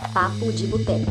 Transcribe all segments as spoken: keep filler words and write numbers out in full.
Papo de Boteco.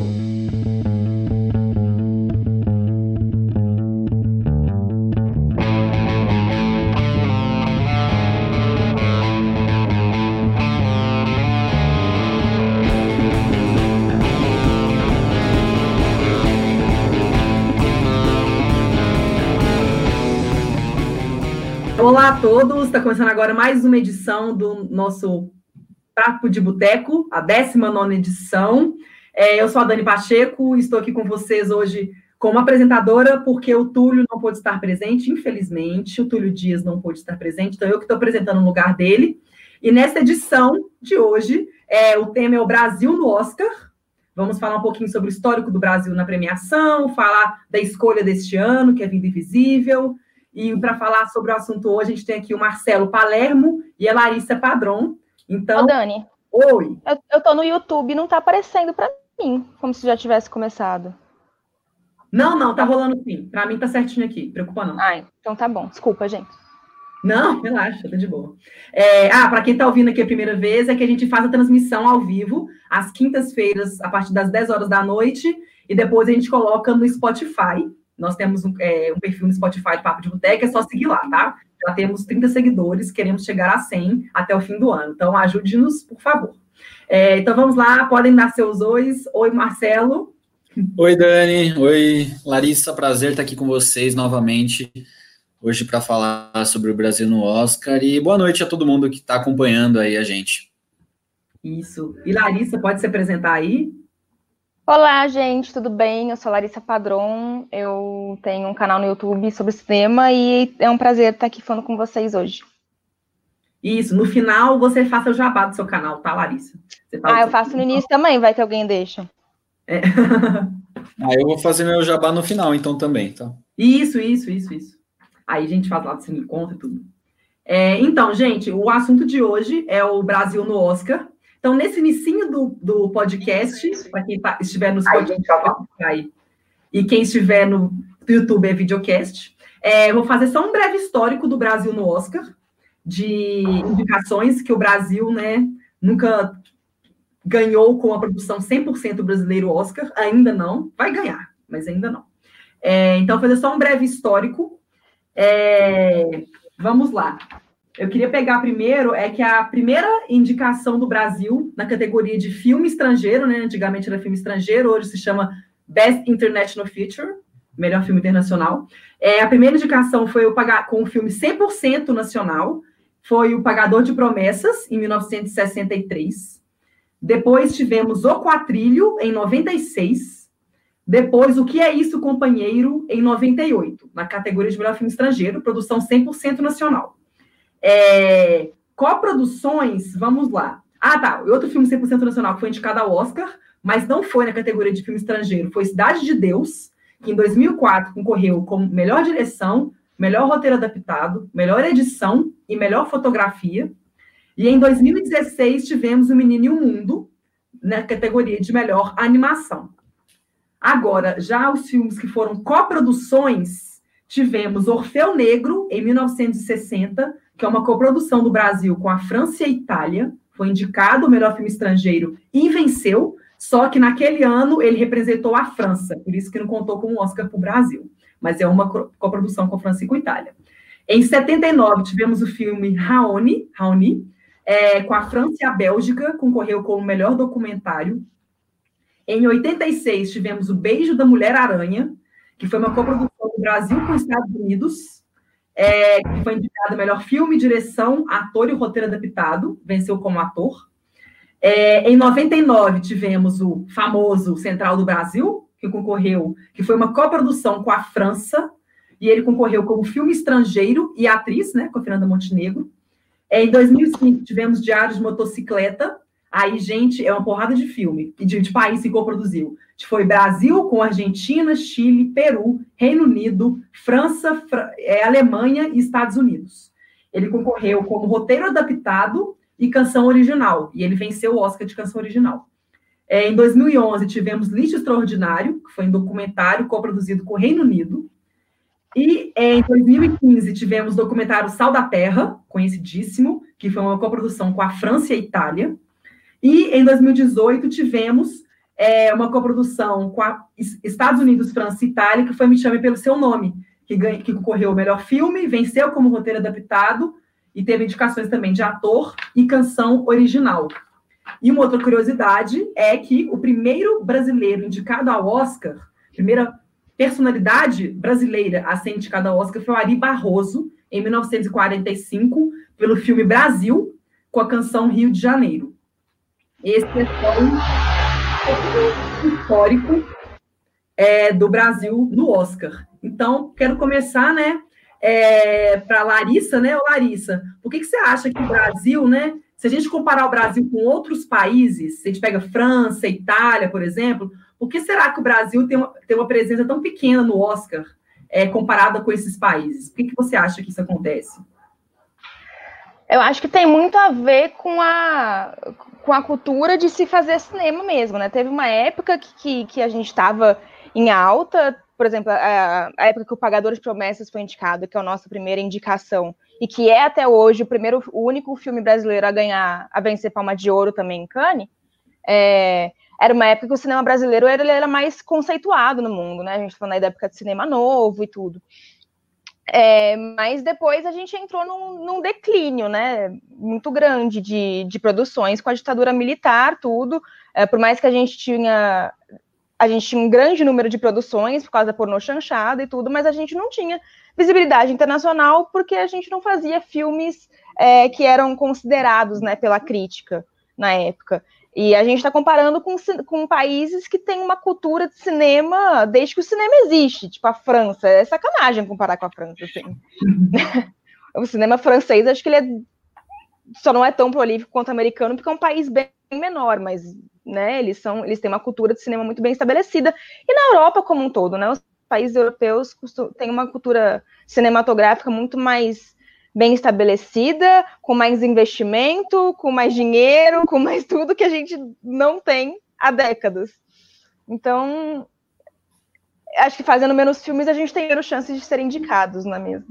Olá a todos, está começando agora mais uma edição do nosso Papo de Boteco, a décima nona edição. É, eu sou a Dani Pacheco, estou aqui com vocês hoje como apresentadora, porque o Túlio não pôde estar presente, infelizmente, o Túlio Dias não pôde estar presente, então eu que estou apresentando no lugar dele. E nessa edição de hoje, é, o tema é o Brasil no Oscar. Vamos falar um pouquinho sobre o histórico do Brasil na premiação, falar da escolha deste ano, que é Vida Invisível. E para falar sobre o assunto hoje, a gente tem aqui o Marcelo Palermo e a Larissa Padron. Então, Ô, Dani. Oi. Eu, eu tô no YouTube e não tá aparecendo para mim, como se já tivesse começado. Não, não, tá rolando sim. Para mim tá certinho aqui, preocupa não. Ah, então tá bom. Desculpa, gente. Não, relaxa, tá de boa. É, ah, para quem tá ouvindo aqui a primeira vez, é que a gente faz a transmissão ao vivo, às quintas-feiras, a partir das dez horas da noite, e depois a gente coloca no Spotify. Nós temos um, é, um perfil no Spotify de Papo de Boteco, é só seguir lá, tá? Já temos trinta seguidores, queremos chegar a cem até o fim do ano. Então, ajude-nos, por favor. É, então, vamos lá, podem dar seus ois. Oi, Marcelo. Oi, Dani. Oi, Larissa. Prazer estar aqui com vocês novamente, hoje para falar sobre o Brasil no Oscar. E boa noite a todo mundo que está acompanhando aí a gente. Isso. E Larissa, pode se apresentar aí? Olá, gente, tudo bem? Eu sou Larissa Padron, eu tenho um canal no YouTube sobre cinema e é um prazer estar aqui falando com vocês hoje. Isso, no final você faça o jabá do seu canal, tá, Larissa? Você ah, eu faço no início também, vai que alguém deixa. É. ah, eu vou fazer meu jabá no final, então, também, tá? Isso, isso, isso, isso. Aí a gente faz lá, você me conta e tudo. É, então, gente, o assunto de hoje é o Brasil no Oscar. Então, nesse inicinho do, do podcast, para quem tá, estiver no Spotify e quem estiver no YouTube é videocast, é, vou fazer só um breve histórico do Brasil no Oscar, de indicações que o Brasil, né, nunca ganhou com a produção cem por cento brasileiro Oscar, ainda não, vai ganhar, mas ainda não. É, então, fazer só um breve histórico. É, vamos lá. Eu queria pegar primeiro, é que a primeira indicação do Brasil na categoria de filme estrangeiro, né? Antigamente era filme estrangeiro, hoje se chama Best International Feature, melhor filme internacional. É, a primeira indicação foi o com o filme cem por cento nacional, foi O Pagador de Promessas, em mil novecentos e sessenta e três. Depois tivemos O Quatrilho, em noventa e seis. Depois, O Que É Isso, Companheiro, em noventa e oito, na categoria de melhor filme estrangeiro, produção cem por cento nacional. É, coproduções, vamos lá. Ah, tá. Outro filme cem por cento nacional que foi indicado ao Oscar, mas não foi na categoria de filme estrangeiro, foi Cidade de Deus, que em dois mil e quatro concorreu como melhor direção, melhor roteiro adaptado, melhor edição e melhor fotografia. E em dois mil e dezesseis tivemos O Menino e o Mundo, na categoria de melhor animação. Agora, já os filmes que foram coproduções, tivemos Orfeu Negro, em mil novecentos e sessenta, que é uma coprodução do Brasil com a França e a Itália, foi indicado o melhor filme estrangeiro e venceu, só que naquele ano ele representou a França, por isso que não contou com um Oscar para o Brasil, mas é uma coprodução com a França e com a Itália. Em setenta e nove, tivemos o filme Raoni, Raoni é, com a França e a Bélgica, concorreu como melhor documentário. Em oitenta e seis, tivemos O Beijo da Mulher-Aranha, que foi uma coprodução do Brasil com os Estados Unidos, é, que foi indicado melhor filme, direção, ator e roteiro adaptado, venceu como ator. É, em noventa e nove, tivemos o famoso Central do Brasil, que concorreu, que foi uma coprodução com a França, e ele concorreu como filme estrangeiro e atriz, né, com a Fernanda Montenegro. É, em dois mil e cinco, tivemos Diário de Motocicleta. Aí, gente, é uma porrada de filme, e de, de país que coproduziu. Foi Brasil com Argentina, Chile, Peru, Reino Unido, França, Fra- é, Alemanha e Estados Unidos. Ele concorreu como roteiro adaptado e canção original, e ele venceu o Oscar de canção original. É, em dois mil e onze, tivemos Lixo Extraordinário, que foi um documentário coproduzido com o Reino Unido. E é, em dois mil e quinze, tivemos o documentário Sal da Terra, conhecidíssimo, que foi uma coprodução com a França e a Itália. E em dois mil e dezoito, tivemos é uma coprodução com a Estados Unidos, França e Itália, que foi Me Chame Pelo Seu Nome, que, ganha, que concorreu ao melhor filme, venceu como roteiro adaptado e teve indicações também de ator e canção original. E uma outra curiosidade é que o primeiro brasileiro indicado ao Oscar, primeira personalidade brasileira a ser indicada ao Oscar foi o Ari Barroso, em mil novecentos e quarenta e cinco, pelo filme Brasil, com a canção Rio de Janeiro. Esse é só um histórico é, do Brasil no Oscar. Então, quero começar, né, é, para a Larissa, né, Ô, Larissa, por que, que você acha que o Brasil, né, se a gente comparar o Brasil com outros países, se a gente pega França, Itália, por exemplo, por que será que o Brasil tem uma, tem uma presença tão pequena no Oscar, é, comparada com esses países? Por que, que você acha que isso acontece? Eu acho que tem muito a ver com a, com a cultura de se fazer cinema mesmo, né? Teve uma época que, que, que a gente estava em alta, por exemplo, a, a época que o Pagador de Promessas foi indicado, que é a nossa primeira indicação, e que é até hoje o primeiro, o único filme brasileiro a ganhar, a vencer Palma de Ouro também em Cannes. É, era uma época que o cinema brasileiro ele era mais conceituado no mundo, né? A gente tá falando aí da época de cinema novo e tudo. É, mas depois a gente entrou num, num declínio, né? Muito grande de, de produções com a ditadura militar, tudo. É, por mais que a gente tinha a gente tinha um grande número de produções por causa da pornô chanchada e tudo, mas a gente não tinha visibilidade internacional porque a gente não fazia filmes é, que eram considerados, né, pela crítica na época. E a gente está comparando com, com países que têm uma cultura de cinema desde que o cinema existe, tipo a França. É sacanagem comparar com a França, assim. O cinema francês, acho que ele é, só não é tão prolífico quanto o americano, porque é um país bem menor, mas né, eles, são, eles têm uma cultura de cinema muito bem estabelecida. E na Europa como um todo, né, os países europeus têm uma cultura cinematográfica muito mais bem estabelecida, com mais investimento, com mais dinheiro, com mais tudo que a gente não tem há décadas. Então, acho que fazendo menos filmes, a gente tem menos chances de serem indicados, não é mesmo?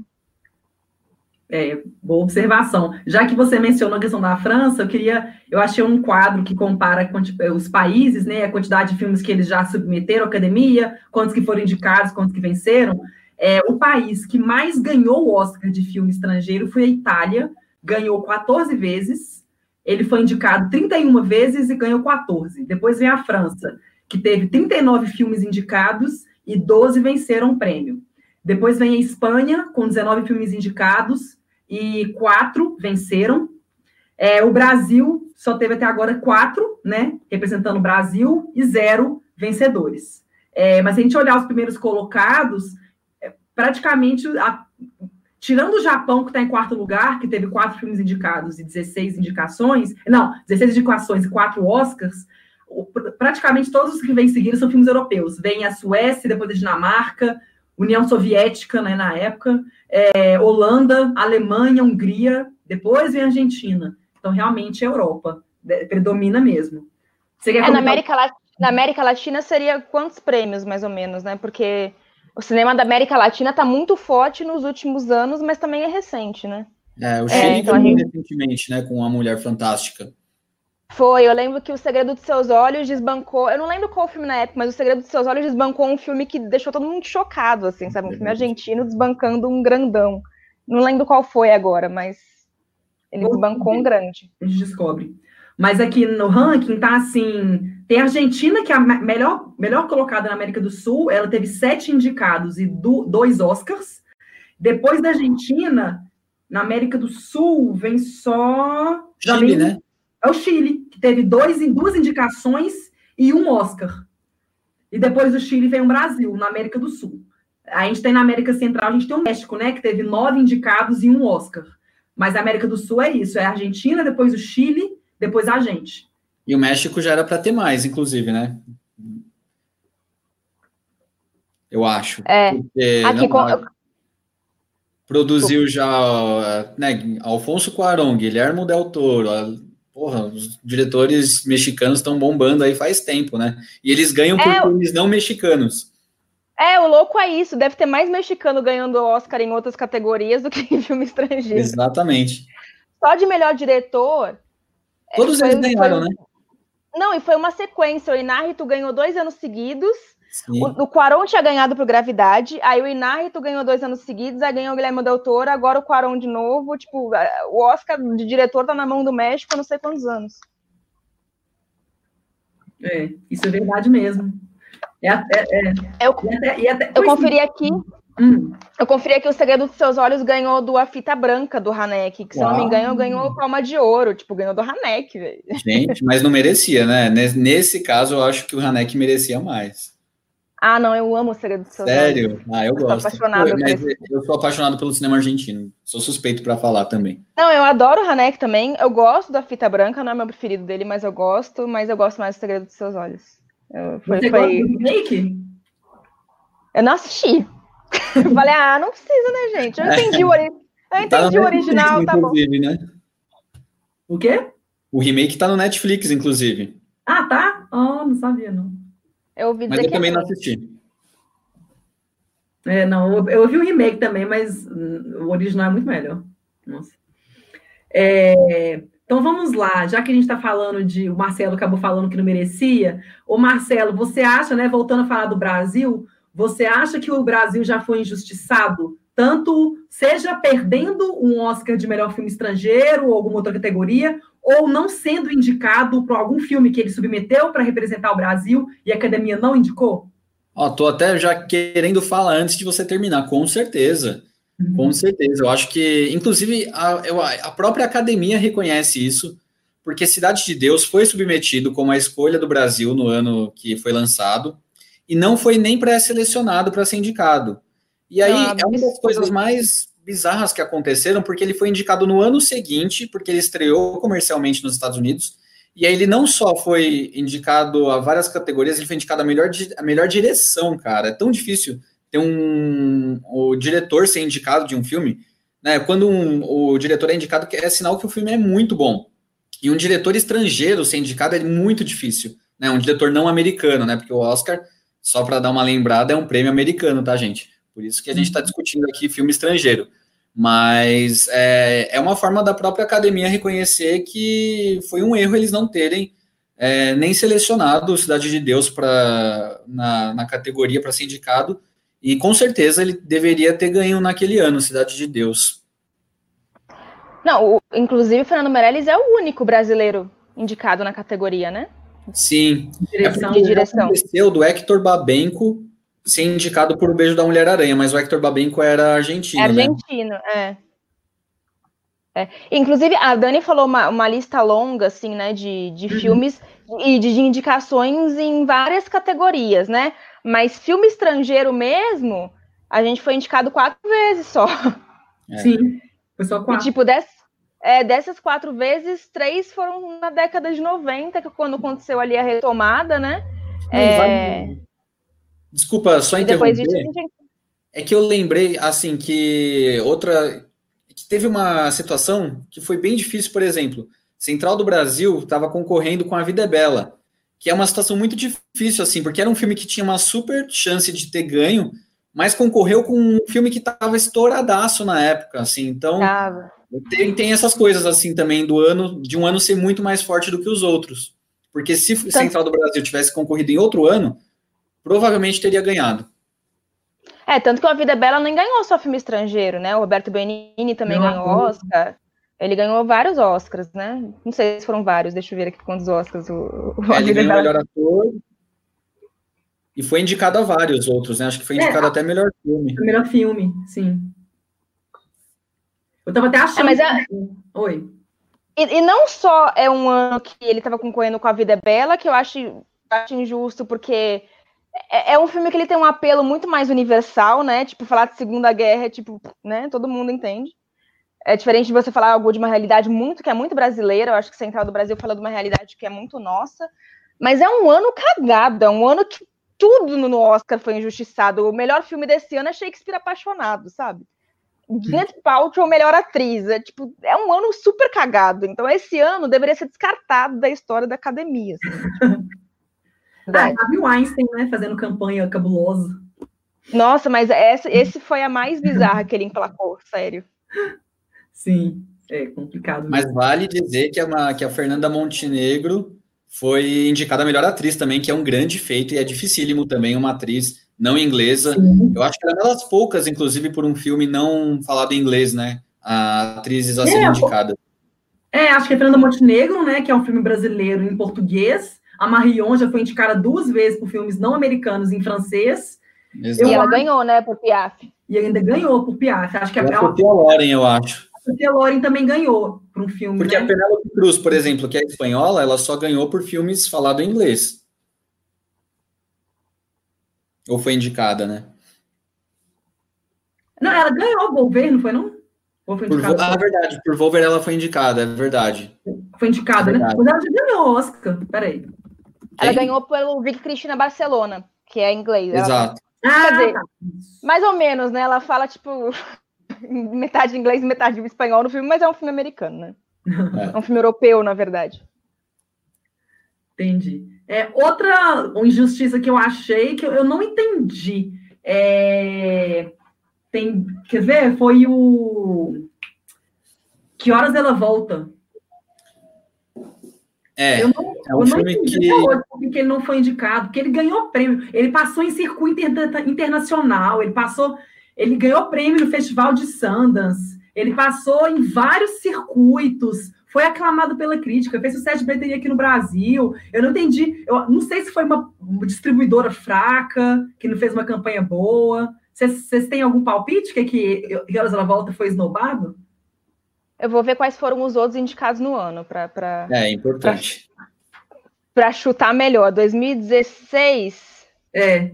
É, boa observação. Já que você mencionou a questão da França, eu queria, eu achei um quadro que compara os países, né, a quantidade de filmes que eles já submeteram à academia, quantos que foram indicados, quantos que venceram. É, o país que mais ganhou o Oscar de filme estrangeiro foi a Itália, ganhou quatorze vezes, ele foi indicado trinta e uma vezes e ganhou quatorze. Depois vem a França, que teve trinta e nove filmes indicados e doze venceram o prêmio. Depois vem a Espanha, com dezenove filmes indicados e quatro venceram. É, o Brasil só teve até agora quatro, né, representando o Brasil, e zero vencedores. É, mas se a gente olhar os primeiros colocados, praticamente, a, tirando o Japão, que está em quarto lugar, que teve quatro filmes indicados e dezesseis indicações, não, dezesseis indicações e quatro Oscars, praticamente todos os que vêm seguindo são filmes europeus. Vem a Suécia, depois a Dinamarca, União Soviética, né, na época, é, Holanda, Alemanha, Hungria, depois vem a Argentina. Então, realmente, a Europa predomina mesmo. Você quer é, na, América Latina, na América Latina seria quantos prêmios, mais ou menos, né? Porque o cinema da América Latina está muito forte nos últimos anos, mas também é recente, né? É, o Chile é, então gente... recentemente, né, com A Mulher Fantástica. Foi, eu lembro que O Segredo dos Seus Olhos desbancou, eu não lembro qual filme na época, mas O Segredo dos Seus Olhos desbancou um filme que deixou todo mundo chocado, assim, sabe? Um filme argentino desbancando um grandão. Não lembro qual foi agora, mas ele desbancou um grande. A gente descobre. Mas aqui no ranking tá assim, tem a Argentina, que é a melhor, melhor colocada na América do Sul, ela teve sete indicados e do, dois Oscars. Depois da Argentina, na América do Sul, vem só... Chile, vem, né? É o Chile, que teve dois, duas indicações e um Oscar. E depois do Chile vem o Brasil, na América do Sul. A gente tem na América Central, a gente tem o México, né, que teve nove indicados e um Oscar. Mas a América do Sul é isso, é a Argentina, depois o Chile, depois a gente. E o México já era para ter mais, inclusive, né? Eu acho. É. Aqui, não, com... Produziu já, né, Alfonso Cuarón, Guillermo del Toro. Porra, os diretores mexicanos estão bombando aí faz tempo, né? E eles ganham por é, filmes não mexicanos. É, o louco é isso. Deve ter mais mexicano ganhando Oscar em outras categorias do que em filme estrangeiro. Exatamente. Só de melhor diretor... Todos eles ganharam, né? Não, e foi uma sequência. O Inárritu ganhou dois anos seguidos. O, o Sim. Cuarón tinha ganhado por Gravidade. Aí o Inárritu ganhou dois anos seguidos. Aí ganhou o Guilherme Del Toro. Agora o Cuarón de novo. Tipo, o Oscar de diretor tá na mão do México há não sei quantos anos. É, isso é verdade mesmo. É, é, é. Eu, E até, e até, eu pois conferi aqui. hum, Eu conferi aqui O Segredo dos Seus Olhos ganhou do A Fita Branca do Haneke, que se eu não me Uau. engano ganhou Palma de Ouro, tipo, ganhou do Haneke, velho. Gente, mas não merecia, né? Nes- Nesse caso, eu acho que o Haneke merecia mais. Ah, não, eu amo O Segredo dos Seus Olhos. Sério? Ah, eu Eu sou gosto. apaixonada por Mas esse. eu sou apaixonado pelo cinema argentino. Sou suspeito para falar também. Não, eu adoro o Haneke também. Eu gosto da Fita Branca, não é meu preferido dele, mas eu gosto, mas eu gosto mais do Segredo dos Seus Olhos. Eu, foi, você gosta foi... do remake? Eu não assisti. Eu falei, ah, não precisa, né, gente? Eu entendi o, ori... eu entendi Tá no o original, Netflix, tá bom. inclusive, né? O quê? O remake tá no Netflix, inclusive. Ah, tá? Oh, não sabia, não. Eu ouvi Mas dizer eu que é também não ruim. assisti. É, não, eu, eu vi o remake também, mas hum, o original é muito melhor. Nossa. É, então vamos lá, já que a gente está falando de. O Marcelo acabou falando que não merecia. Ô, Marcelo, você acha, né? Voltando a falar do Brasil, você acha que o Brasil já foi injustiçado? Tanto seja perdendo um Oscar de melhor filme estrangeiro ou alguma outra categoria, ou não sendo indicado para algum filme que ele submeteu para representar o Brasil e a academia não indicou? Ó, tô até já querendo falar antes de você terminar, com certeza. Com certeza. Eu acho que, inclusive, a, eu- a própria academia reconhece isso, porque Cidade de Deus foi submetido como a escolha do Brasil no ano que foi lançado, e não foi nem pré-selecionado para ser indicado. E Não, aí é uma das coisas absurdo. mais bizarras que aconteceram, porque ele foi indicado no ano seguinte, porque ele estreou comercialmente nos Estados Unidos, e aí ele não só foi indicado a várias categorias, ele foi indicado a melhor, di- a melhor direção, cara. É tão difícil ter um o diretor ser indicado de um filme, né? Quando um, o diretor é indicado, é sinal que o filme é muito bom. E um diretor estrangeiro ser indicado é muito difícil, né? Um diretor não americano, né? Porque o Oscar, só para dar uma lembrada, é um prêmio americano, tá, gente? Por isso que a gente está discutindo aqui filme estrangeiro. Mas é, é uma forma da própria academia reconhecer que foi um erro eles não terem é, nem selecionado Cidade de Deus pra, na, na categoria para ser indicado, e com certeza ele deveria ter ganho naquele ano, Cidade de Deus. Não, o, inclusive o Fernando Meirelles é o único brasileiro indicado na categoria, né? Sim, é Direção. porque De já direção. aconteceu do Hector Babenco ser indicado por O Beijo da Mulher-Aranha, mas o Hector Babenco era É argentino, né? argentino, é. É. Inclusive, a Dani falou uma, uma lista longa, assim, né, de, de Uhum. filmes e de, de indicações em várias categorias, né? Mas filme estrangeiro mesmo, a gente foi indicado quatro vezes só. É. Sim, foi só E, quatro. tipo, des, é, dessas quatro vezes, três foram na década de noventa, que é quando aconteceu ali a retomada, né? Não, e É, vale- Desculpa, só e depois disso, a interromper. gente... É que eu lembrei, assim, que outra. Que teve uma situação que foi bem difícil, por exemplo. Central do Brasil estava concorrendo com A Vida é Bela, que é uma situação muito difícil, assim, porque era um filme que tinha uma super chance de ter ganho, mas concorreu com um filme que estava estouradaço na época, assim. Então, Tava. tem, tem essas coisas, assim, também, do ano, de um ano ser muito mais forte do que os outros. Porque se Central do Brasil tivesse concorrido em outro ano, provavelmente teria ganhado. É, tanto que o A Vida é Bela nem ganhou só filme estrangeiro, né? O Roberto Benigni também Meu ganhou amor. Oscar. Ele ganhou vários Oscars, né? Não sei se foram vários, deixa eu ver aqui quantos Oscars o, o É, A ele Vida é ganhou Bela. melhor ator e foi indicado a vários outros, né? Acho que foi indicado É, até melhor filme. o melhor filme, sim. Eu tava até achando. É, mas é- que- Oi. E, e não só é um ano que ele estava concorrendo com A Vida é Bela, que eu acho, acho injusto, porque é, é um filme que ele tem um apelo muito mais universal, né? Tipo, falar de Segunda Guerra é tipo, né? Todo mundo entende. É diferente de você falar algo de uma realidade muito que é muito brasileira. Eu acho que Central do Brasil fala de uma realidade que é muito nossa. Mas é um ano cagado, é um ano que tudo no Oscar foi injustiçado. O melhor filme desse ano é Shakespeare Apaixonado, sabe? Gwyneth Paltrow, melhor atriz. É, tipo, é um ano super cagado. Então, esse ano deveria ser descartado da história da academia. Assim. Ah, Harvey Weinstein, né? Fazendo campanha cabulosa. Nossa, mas essa, esse foi a mais bizarra que ele emplacou, sério. Sim, é complicado. Mas mesmo. vale dizer que a, que a Fernanda Montenegro foi indicada a melhor atriz também, que é um grande feito e é dificílimo também uma atriz não inglesa. Sim. Eu acho que ela é uma das poucas, inclusive, por um filme não falado em inglês, né? A atrizes a é, ser indicada. É, acho que é Fernanda Montenegro, né? Que é um filme brasileiro em português. A Marion já foi indicada duas vezes por filmes não americanos em francês. Exato. E ela ganhou, né, por Piaf. E ainda ganhou por Piaf. Acho que é a Sofia Loren, eu acho. A Sofia Loren também ganhou por um filme, Porque né? a Penélope Cruz, por exemplo, que é espanhola, ela só ganhou por filmes falados em inglês. Ou foi indicada, né? Não, ela ganhou o Volver, não foi, não? Ou foi por, ah, verdade. Por Volver ela foi indicada, é verdade. Foi indicada, é verdade. Né? Mas ela já ganhou o Oscar. Peraí. Ela Quem? ganhou pelo Vicky Cristina Barcelona, que é inglês. Exato. Ela... Ah, Quer dizer, tá. mais ou menos, né? Ela fala, tipo, metade inglês e metade espanhol no filme, mas é um filme americano, né? É, é um filme europeu, na verdade. Entendi. É, outra injustiça que eu achei, que eu, eu não entendi, é... Tem, quer ver? Foi o... Que Horas Ela Volta? É, eu não, é um eu filme não que... Hoje porque ele não foi indicado, porque ele ganhou prêmio. Ele passou em circuito inter, internacional, ele passou... Ele ganhou prêmio no Festival de Sundance, ele passou em vários circuitos, foi aclamado pela crítica, fez sucesso de bilheteria aqui no Brasil. Eu não entendi, eu não sei se foi uma distribuidora fraca, que não fez uma campanha boa. Vocês têm algum palpite que que Horas Ela Volta foi esnobado? Eu vou ver quais foram os outros indicados no ano para para É importante. Para chutar melhor. dois mil e dezesseis. É.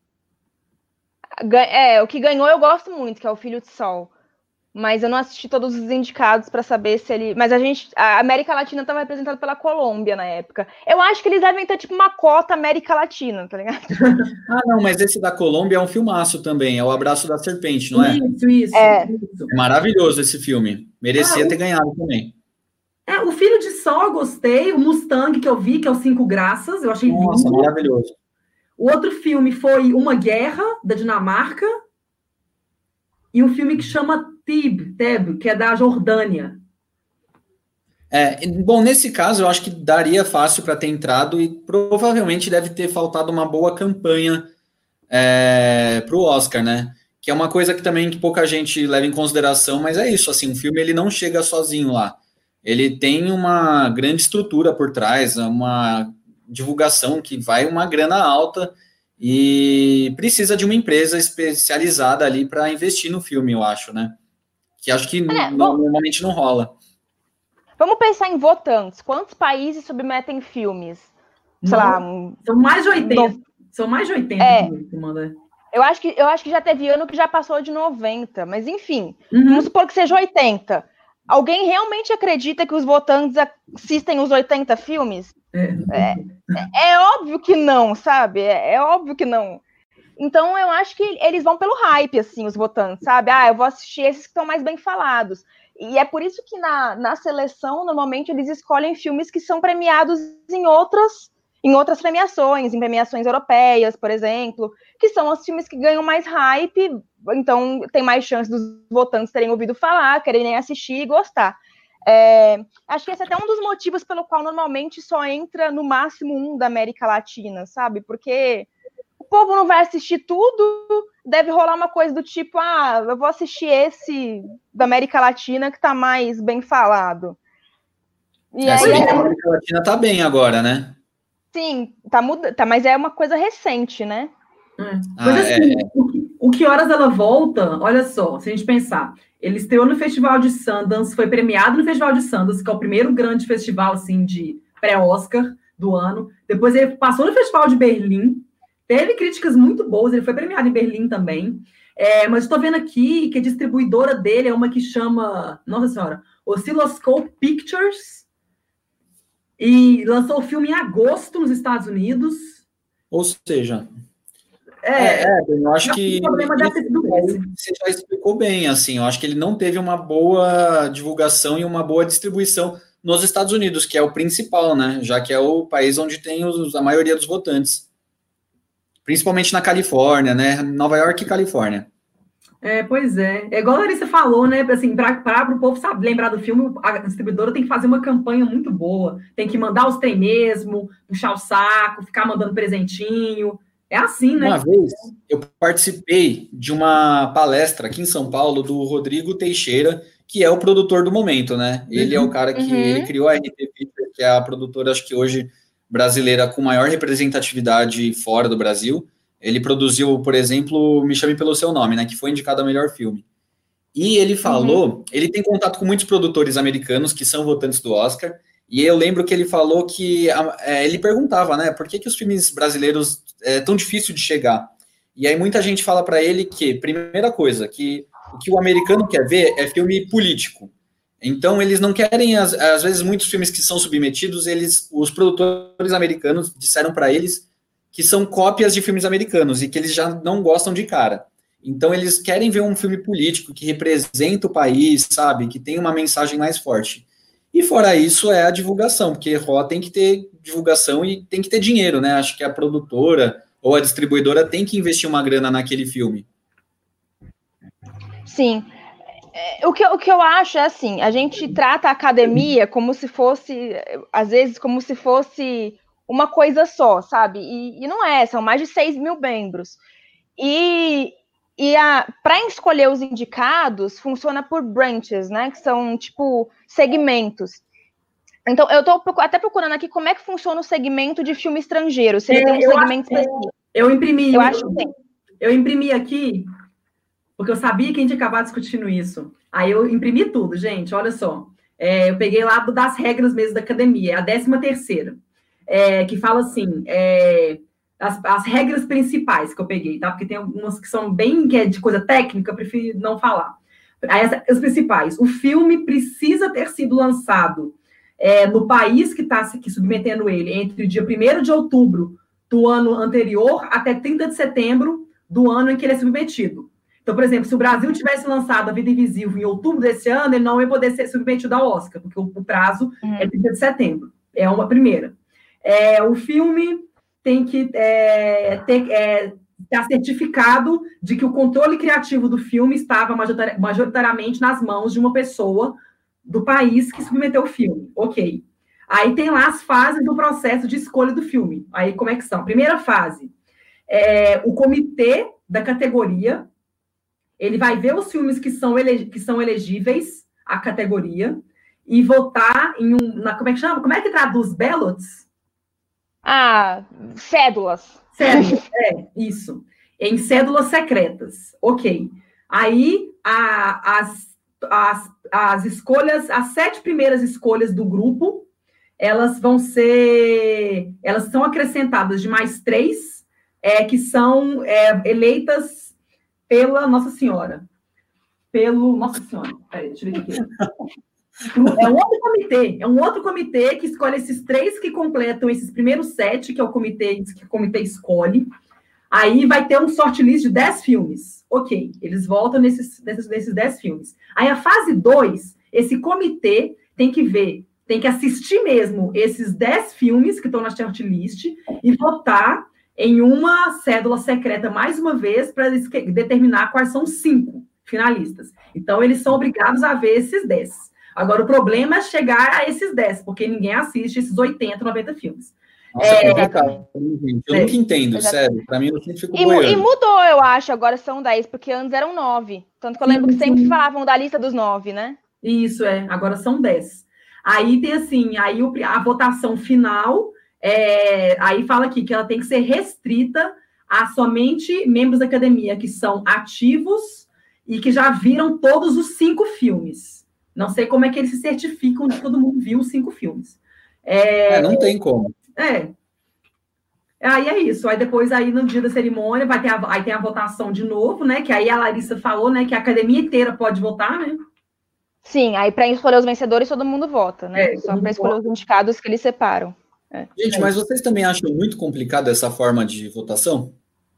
É, o que ganhou eu gosto muito, que é o Filho de Sol. Mas eu não assisti todos os indicados para saber se ele... Mas a gente... A América Latina estava representada pela Colômbia na época. Eu acho que eles devem ter, tipo, uma cota América Latina, tá ligado? Ah, não, mas esse da Colômbia é um filmaço também. É o Abraço da Serpente, não é? Isso, isso. É, isso. É maravilhoso esse filme. Merecia ah, ter o... ganhado também. É, o Filho de Sol eu gostei. O Mustang que eu vi, que é o Cinco Graças, eu achei Nossa, lindo. maravilhoso. O outro filme foi Uma Guerra, da Dinamarca. E um filme que chama Tib, Teb, que é da Jordânia. É, bom, nesse caso, eu acho que daria fácil para ter entrado e provavelmente deve ter faltado uma boa campanha é, para o Oscar, né? Que é uma coisa que também que pouca gente leva em consideração, mas é isso, assim, um filme ele não chega sozinho lá. Ele tem uma grande estrutura por trás, uma divulgação que vai uma grana alta e precisa de uma empresa especializada ali para investir no filme, eu acho, né? Que acho que é, bom, normalmente não rola. Vamos pensar em votantes. Quantos países submetem filmes? Sei não, lá... Um, são mais de oitenta. No... São mais de oitenta. É, eu, acho que, eu acho que já teve ano que já passou de noventa. Mas, enfim, uhum. Vamos supor que seja oitenta. Alguém realmente acredita que os votantes assistem os oitenta filmes? É, é, é, é óbvio que não, sabe? É, é óbvio que não. Então, eu acho que eles vão pelo hype, assim, os votantes, sabe? Ah, eu vou assistir esses que estão mais bem falados. E é por isso que na, na seleção, normalmente, eles escolhem filmes que são premiados em outras, em outras premiações, em premiações europeias, por exemplo, que são os filmes que ganham mais hype, então tem mais chance dos votantes terem ouvido falar, quererem assistir e gostar. É, acho que esse é até um dos motivos pelo qual normalmente só entra no máximo um da América Latina, sabe? Porque o povo não vai assistir tudo, deve rolar uma coisa do tipo, ah, eu vou assistir esse da América Latina que tá mais bem falado. E é, aí, a América Latina tá bem agora, né? Sim, tá mudando, tá, mas é uma coisa recente, né? É. Ah, mas assim, é. o, o Que Horas Ela Volta, olha só, se a gente pensar, ele estreou no Festival de Sundance, foi premiado no Festival de Sundance, que é o primeiro grande festival, assim, de pré-Oscar do ano. Depois ele passou no Festival de Berlim, teve críticas muito boas, ele foi premiado em Berlim também. É, mas estou vendo aqui que a distribuidora dele é uma que chama, nossa senhora, Oscilloscope Pictures, e lançou o filme em agosto nos Estados Unidos. Ou seja... É, é, eu acho que você já explicou bem, assim, eu acho que ele não teve uma boa divulgação e uma boa distribuição nos Estados Unidos, que é o principal, né, já que é o país onde tem os, a maioria dos votantes, principalmente na Califórnia, né, Nova York e Califórnia. É, pois é. É igual a Larissa falou, né? Assim, para o povo saber lembrar do filme, a distribuidora tem que fazer uma campanha muito boa. Tem que mandar os trem mesmo, puxar o saco, ficar mandando presentinho. É assim, né? Uma vez eu participei de uma palestra aqui em São Paulo do Rodrigo Teixeira, que é o produtor do momento, né? Ele é o cara que Uhum. ele criou a R T Pictures, que é a produtora, acho que hoje, brasileira com maior representatividade fora do Brasil. Ele produziu, por exemplo, Me Chame Pelo Seu Nome, né? Que foi indicado a melhor filme. E ele falou, uhum. ele tem contato com muitos produtores americanos que são votantes do Oscar, e eu lembro que ele falou que, é, ele perguntava, né, por que, que os filmes brasileiros é tão difícil de chegar? E aí muita gente fala para ele que, primeira coisa, que o que o americano quer ver é filme político. Então eles não querem, às, às vezes, muitos filmes que são submetidos, eles, os produtores americanos disseram para eles que são cópias de filmes americanos e que eles já não gostam de cara. Então, eles querem ver um filme político que representa o país, sabe? Que tem uma mensagem mais forte. E fora isso, é a divulgação, porque Ró tem que ter divulgação e tem que ter dinheiro, né? Acho que a produtora ou a distribuidora tem que investir uma grana naquele filme. Sim. O que, o que eu acho é assim, a gente trata a academia como se fosse, às vezes, como se fosse uma coisa só, sabe? E, e não é, são mais de seis mil membros. E... E para escolher os indicados, funciona por branches, né? Que são, tipo, segmentos. Então, eu estou até procurando aqui como é que funciona o segmento de filme estrangeiro. Se ele é, tem um segmento acho, específico. Eu imprimi. Eu acho que tem. Eu imprimi aqui, porque eu sabia que a gente ia acabar discutindo isso. Aí eu imprimi tudo, gente, olha só. É, eu peguei lá das regras mesmo da academia, a décima terceira, é, que fala assim... É, As, as regras principais que eu peguei, tá? Porque tem algumas que são bem que é de coisa técnica, eu prefiro não falar. As, as principais. O filme precisa ter sido lançado é, no país que está que submetendo ele entre o dia primeiro de outubro do ano anterior até trinta de setembro do ano em que ele é submetido. Então, por exemplo, se o Brasil tivesse lançado A Vida Invisível em outubro desse ano, ele não ia poder ser submetido ao Oscar, porque o, o prazo uhum. é trinta de setembro. É uma primeira. É, o filme... tem que é, ter é, estar certificado de que o controle criativo do filme estava majoritariamente nas mãos de uma pessoa do país que submeteu o filme. Ok. Aí tem lá as fases do processo de escolha do filme. Aí como é que são? Primeira fase, é, o comitê da categoria, ele vai ver os filmes que são, ele, que são elegíveis à categoria e votar em um... Na, como é que chama? Como é que traduz ballots? Ah, cédulas. Cédulas, é, isso. Em cédulas secretas. Ok. Aí, a, as, as, as escolhas, as sete primeiras escolhas do grupo, elas vão ser... Elas são acrescentadas de mais três, é, que são é, eleitas pela Nossa Senhora. Pelo... Nossa Senhora. Peraí, deixa eu ver aqui. É um outro comitê, é um outro comitê que escolhe esses três que completam esses primeiros sete, que é o comitê que o comitê escolhe. Aí vai ter um shortlist de dez filmes. Ok, eles voltam nesses, nesses, nesses dez filmes. Aí a fase dois, esse comitê tem que ver, tem que assistir mesmo esses dez filmes que estão na shortlist e votar em uma cédula secreta, mais uma vez, para determinar quais são os cinco finalistas. Então, eles são obrigados a ver esses dez. Agora, o problema é chegar a esses dez, porque ninguém assiste esses oitenta, noventa filmes. Nossa, é complicado, gente. Eu é, nunca entendo, exatamente. Sério. Para mim, eu sempre fico e, e mudou, eu acho, agora são dez, porque antes eram nove. Tanto que eu lembro sim, que sempre sim. falavam da lista dos nove, né? Isso, é. Agora são dez. Aí tem assim, aí a votação final, é, aí fala aqui que ela tem que ser restrita a somente membros da academia que são ativos e que já viram todos os cinco filmes. Não sei como é que eles se certificam de que todo mundo viu os cinco filmes. É, é, não tem como. É. Aí é isso. Aí depois, aí no dia da cerimônia, vai ter a, aí tem a votação de novo, né? Que aí a Larissa falou, né? Que a academia inteira pode votar, né? Sim, aí para escolher os vencedores, todo mundo vota, né? É, só para escolher vota. Os indicados que eles separam. É. Gente, mas vocês também acham muito complicado essa forma de votação?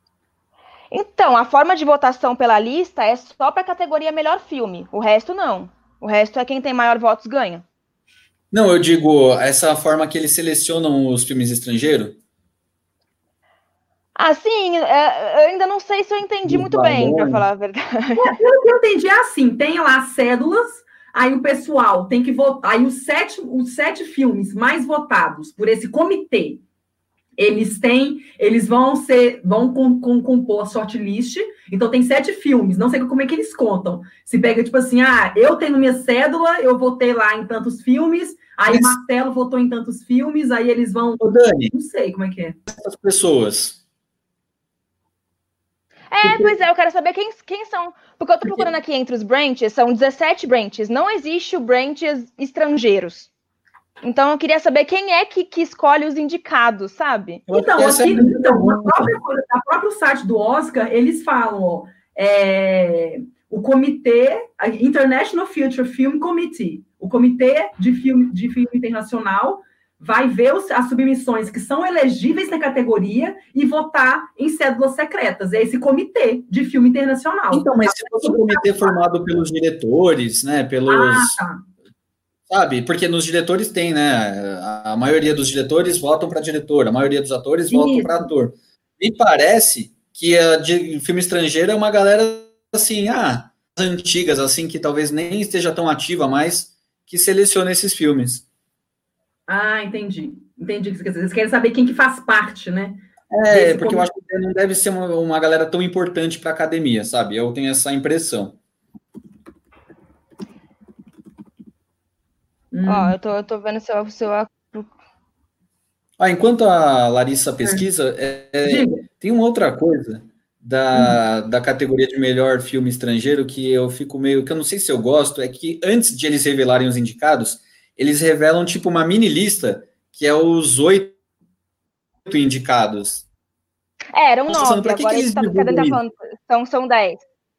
Então, a forma de votação pela lista é só para a categoria melhor filme. O resto, não. O resto é quem tem maior votos ganha. Não, eu digo, essa forma que eles selecionam os filmes estrangeiros? Ah, sim, eu ainda não sei se eu entendi muito bem, para falar a verdade. É, pelo que eu entendi, é assim, tem lá cédulas, aí o pessoal tem que votar, aí os sete, os sete filmes mais votados por esse comitê, eles têm, eles vão ser, vão com, com, compor a shortlist, então tem sete filmes, não sei como é que eles contam. Se pega, tipo assim, ah, eu tenho minha cédula, eu votei lá em tantos filmes, aí Mas... Marcelo votou em tantos filmes, aí eles vão... Ô, Dani, não sei como é que é. Essas pessoas... É, pois é, eu quero saber quem, quem são. Porque eu tô procurando aqui entre os branches, são dezessete branches. Não existe o branches estrangeiros. Então eu queria saber quem é que, que escolhe os indicados, sabe? Então, aqui, então na própria, na próprio site do Oscar, eles falam, ó, é, o comitê, International Feature Film Committee, o comitê de filme, de filme internacional vai ver os, as submissões que são elegíveis na categoria e votar em cédulas secretas. É esse comitê de filme internacional. Então, mas se fosse um comitê formado pelos diretores, né, pelos... Ah, tá. Sabe? Porque nos diretores tem, né, a maioria dos diretores votam para diretor, a maioria dos atores Isso. votam para ator. Me parece que a de filme estrangeiro é uma galera, assim, ah, antigas, assim, que talvez nem esteja tão ativa mais, que seleciona esses filmes. Ah, entendi. Entendi o que você quer dizer. Vocês querem saber quem que faz parte, né? É, porque comitê. Eu acho que não deve ser uma, uma galera tão importante para a academia, sabe? Eu tenho essa impressão. Hum. Ó, eu tô, eu tô vendo seu... seu... Ah, enquanto a Larissa pesquisa, é, é, tem uma outra coisa da, hum. da categoria de melhor filme estrangeiro que eu fico meio... que eu não sei se eu gosto, é que antes de eles revelarem os indicados, eles revelam, tipo, uma mini lista, que é os oito indicados. É, eram nove, agora que eles tá, tá falando, são, são dez.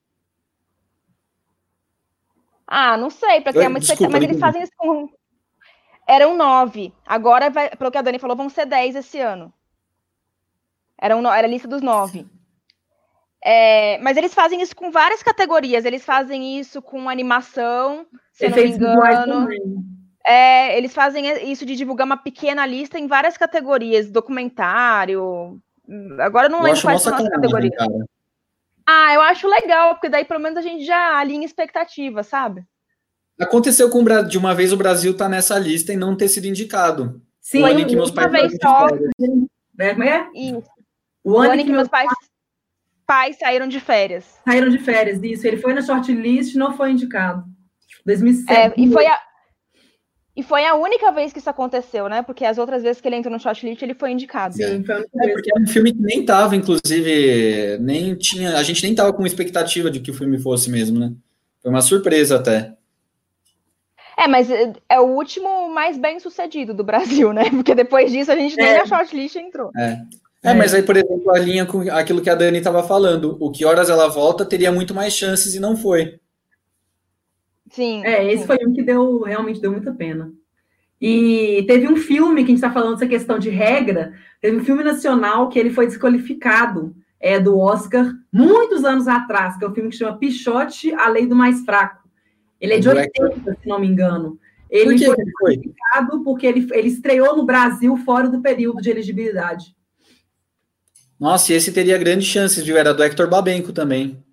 Ah, não sei, porque é uma Desculpa, mas eles fazem isso com... Eram nove, agora, vai, pelo que a Dani falou, vão ser dez esse ano. Eram no... Era a lista dos nove. É, mas eles fazem isso com várias categorias, eles fazem isso com animação, se eu não me engano... É, eles fazem isso de divulgar uma pequena lista em várias categorias, documentário. Agora eu não eu lembro quais são as categorias. Cara. Ah, eu acho legal, porque daí pelo menos a gente já alinha expectativa, sabe? Aconteceu com o de uma vez o Brasil tá nessa lista e não ter sido indicado. Sim, o ano em que meus pais vez só. É? Isso. O ano em que meus pais, pais saíram de férias. Saíram de férias, isso. Ele foi na shortlist e não foi indicado. dois mil e sete. É, e foi a E foi a única vez que isso aconteceu, né? Porque as outras vezes que ele entrou no shortlist, ele foi indicado. Sim, foi a única é, porque é um filme que nem tava, inclusive, nem tinha... A gente nem tava com expectativa de que o filme fosse mesmo, né? Foi uma surpresa até. É, mas é o último mais bem sucedido do Brasil, né? Porque depois disso a gente nem é. na shortlist entrou. É. É, é, mas aí, por exemplo, a linha com aquilo que a Dani estava falando. O Que Horas Ela Volta teria muito mais chances e não foi. Sim. É, esse foi um que deu, realmente deu muita pena. E teve um filme que a gente está falando dessa questão de regra, teve um filme nacional que ele foi desqualificado é, do Oscar muitos anos atrás, que é um filme que chama Pichote, A Lei do Mais Fraco. Ele é de oitenta, se não me engano. Ele foi desqualificado porque ele, ele estreou no Brasil fora do período de elegibilidade. Nossa, e esse teria grandes chances, viu? Era do Hector Babenco também.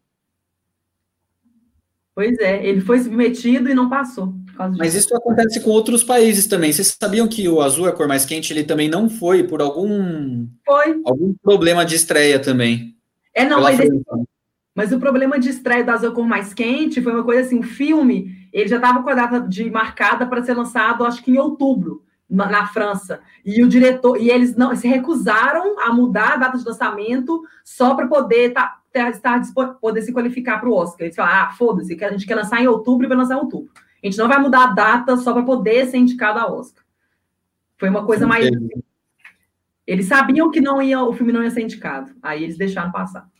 Pois é, ele foi submetido e não passou. Mas isso acontece com outros países também. Vocês sabiam que o Azul, a Cor Mais Quente, ele também não foi por algum, foi. algum problema de estreia também? É, não, mas, esse, mas o problema de estreia do Azul, a Cor Mais Quente foi uma coisa assim, o filme, ele já estava com a data de marcada para ser lançado, acho que em outubro, na, na França. E o diretor, e eles não se recusaram a mudar a data de lançamento só para poder estar... Tá, Estar, poder se qualificar para o Oscar. Eles falam, ah, foda-se, que a gente quer lançar em outubro e vai lançar em outubro. A gente não vai mudar a data só para poder ser indicado ao Oscar. Foi uma coisa mais... Eles sabiam que não ia, o filme não ia ser indicado. Aí eles deixaram passar.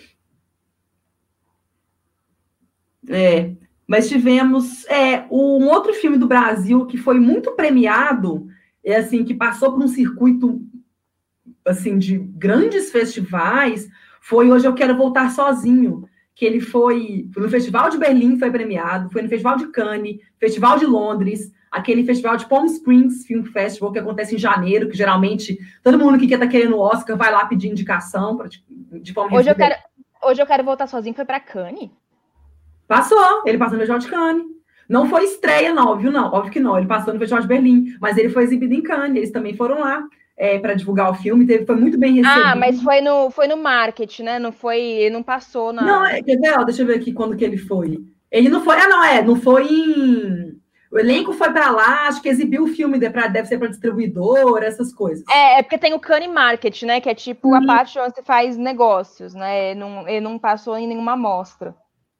É, mas tivemos é, um outro filme do Brasil que foi muito premiado, é, assim, que passou por um circuito assim, de grandes festivais... Foi Hoje Eu Quero Voltar Sozinho, que ele foi, foi no Festival de Berlim, foi premiado, foi no Festival de Cannes, Festival de Londres, aquele festival de Palm Springs Film Festival, que acontece em janeiro, que geralmente todo mundo que tá querendo o Oscar vai lá pedir indicação pra, de forma hoje eu quero Hoje eu quero voltar sozinho, foi pra Cannes? Passou, ele passou no Festival de Cannes. Não foi estreia, não, óbvio não, óbvio que não. Ele passou no Festival de Berlim, mas ele foi exibido em Cannes, eles também foram lá é, para divulgar o filme, teve, foi muito bem recebido. Ah, mas foi no, foi no marketing, né? Não foi, ele não passou na... Não, é, quer ver, ó, deixa eu ver aqui quando que ele foi. Ele não foi, ah não, é, não foi em... O elenco foi para lá, acho que exibiu o filme, deve ser para distribuidor, essas coisas. É, é porque tem o Cannes Market, né? Que é tipo hum. a parte onde você faz negócios, né? Ele não, ele não passou em nenhuma amostra.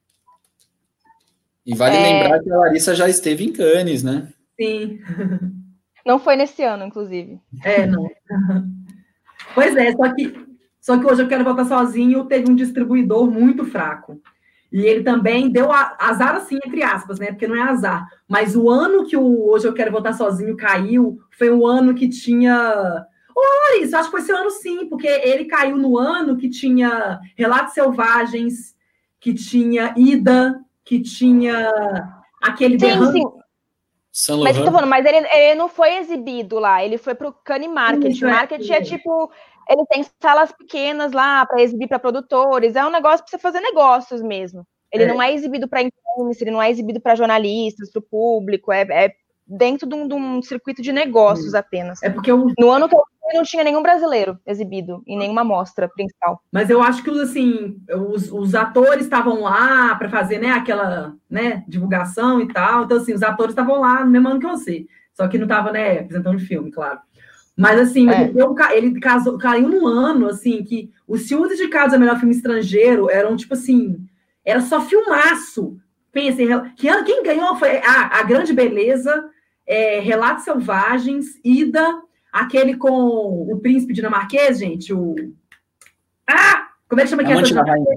E vale é... lembrar que a Larissa já esteve em Cannes, né? Sim. Não foi nesse ano, inclusive. É, não. Pois é, só que, só que hoje eu quero voltar sozinho, teve um distribuidor muito fraco. E ele também deu azar, assim, entre aspas, né? Porque não é azar. Mas o ano que o Hoje Eu Quero Voltar Sozinho caiu foi um ano que tinha... Ô, isso, acho que foi esse ano sim, porque ele caiu no ano que tinha Relatos Selvagens, que tinha Ida, que tinha aquele... Sim, sim. Mas eu tô falando, mas ele, ele não foi exibido lá, ele foi pro Cannes Market. Sim, o Market é, é tipo... Ele tem salas pequenas lá para exibir para produtores. É um negócio para você fazer negócios mesmo. Ele é. não é exibido para imprensa, ele não é exibido para jornalistas, para o público. É, é dentro de um, de um circuito de negócios apenas. É porque eu... No ano que eu não tinha nenhum brasileiro exibido em nenhuma mostra principal. Mas eu acho que assim, os, os atores estavam lá para fazer, né, aquela, né, divulgação e tal. Então, assim, os atores estavam lá no mesmo ano que você. Só que não estavam, né, apresentando o filme, claro. Mas, assim, é. eu, ele casou, caiu num ano, assim, que os Ciúmes de Casa, melhor filme estrangeiro, eram, tipo assim, era só filmaço. Pensem, que ano, quem ganhou foi a, a Grande Beleza, é, Relatos Selvagens, Ida, aquele com o príncipe dinamarquês, gente, o... Ah! Como é que chama aqui? Amante da Rainha.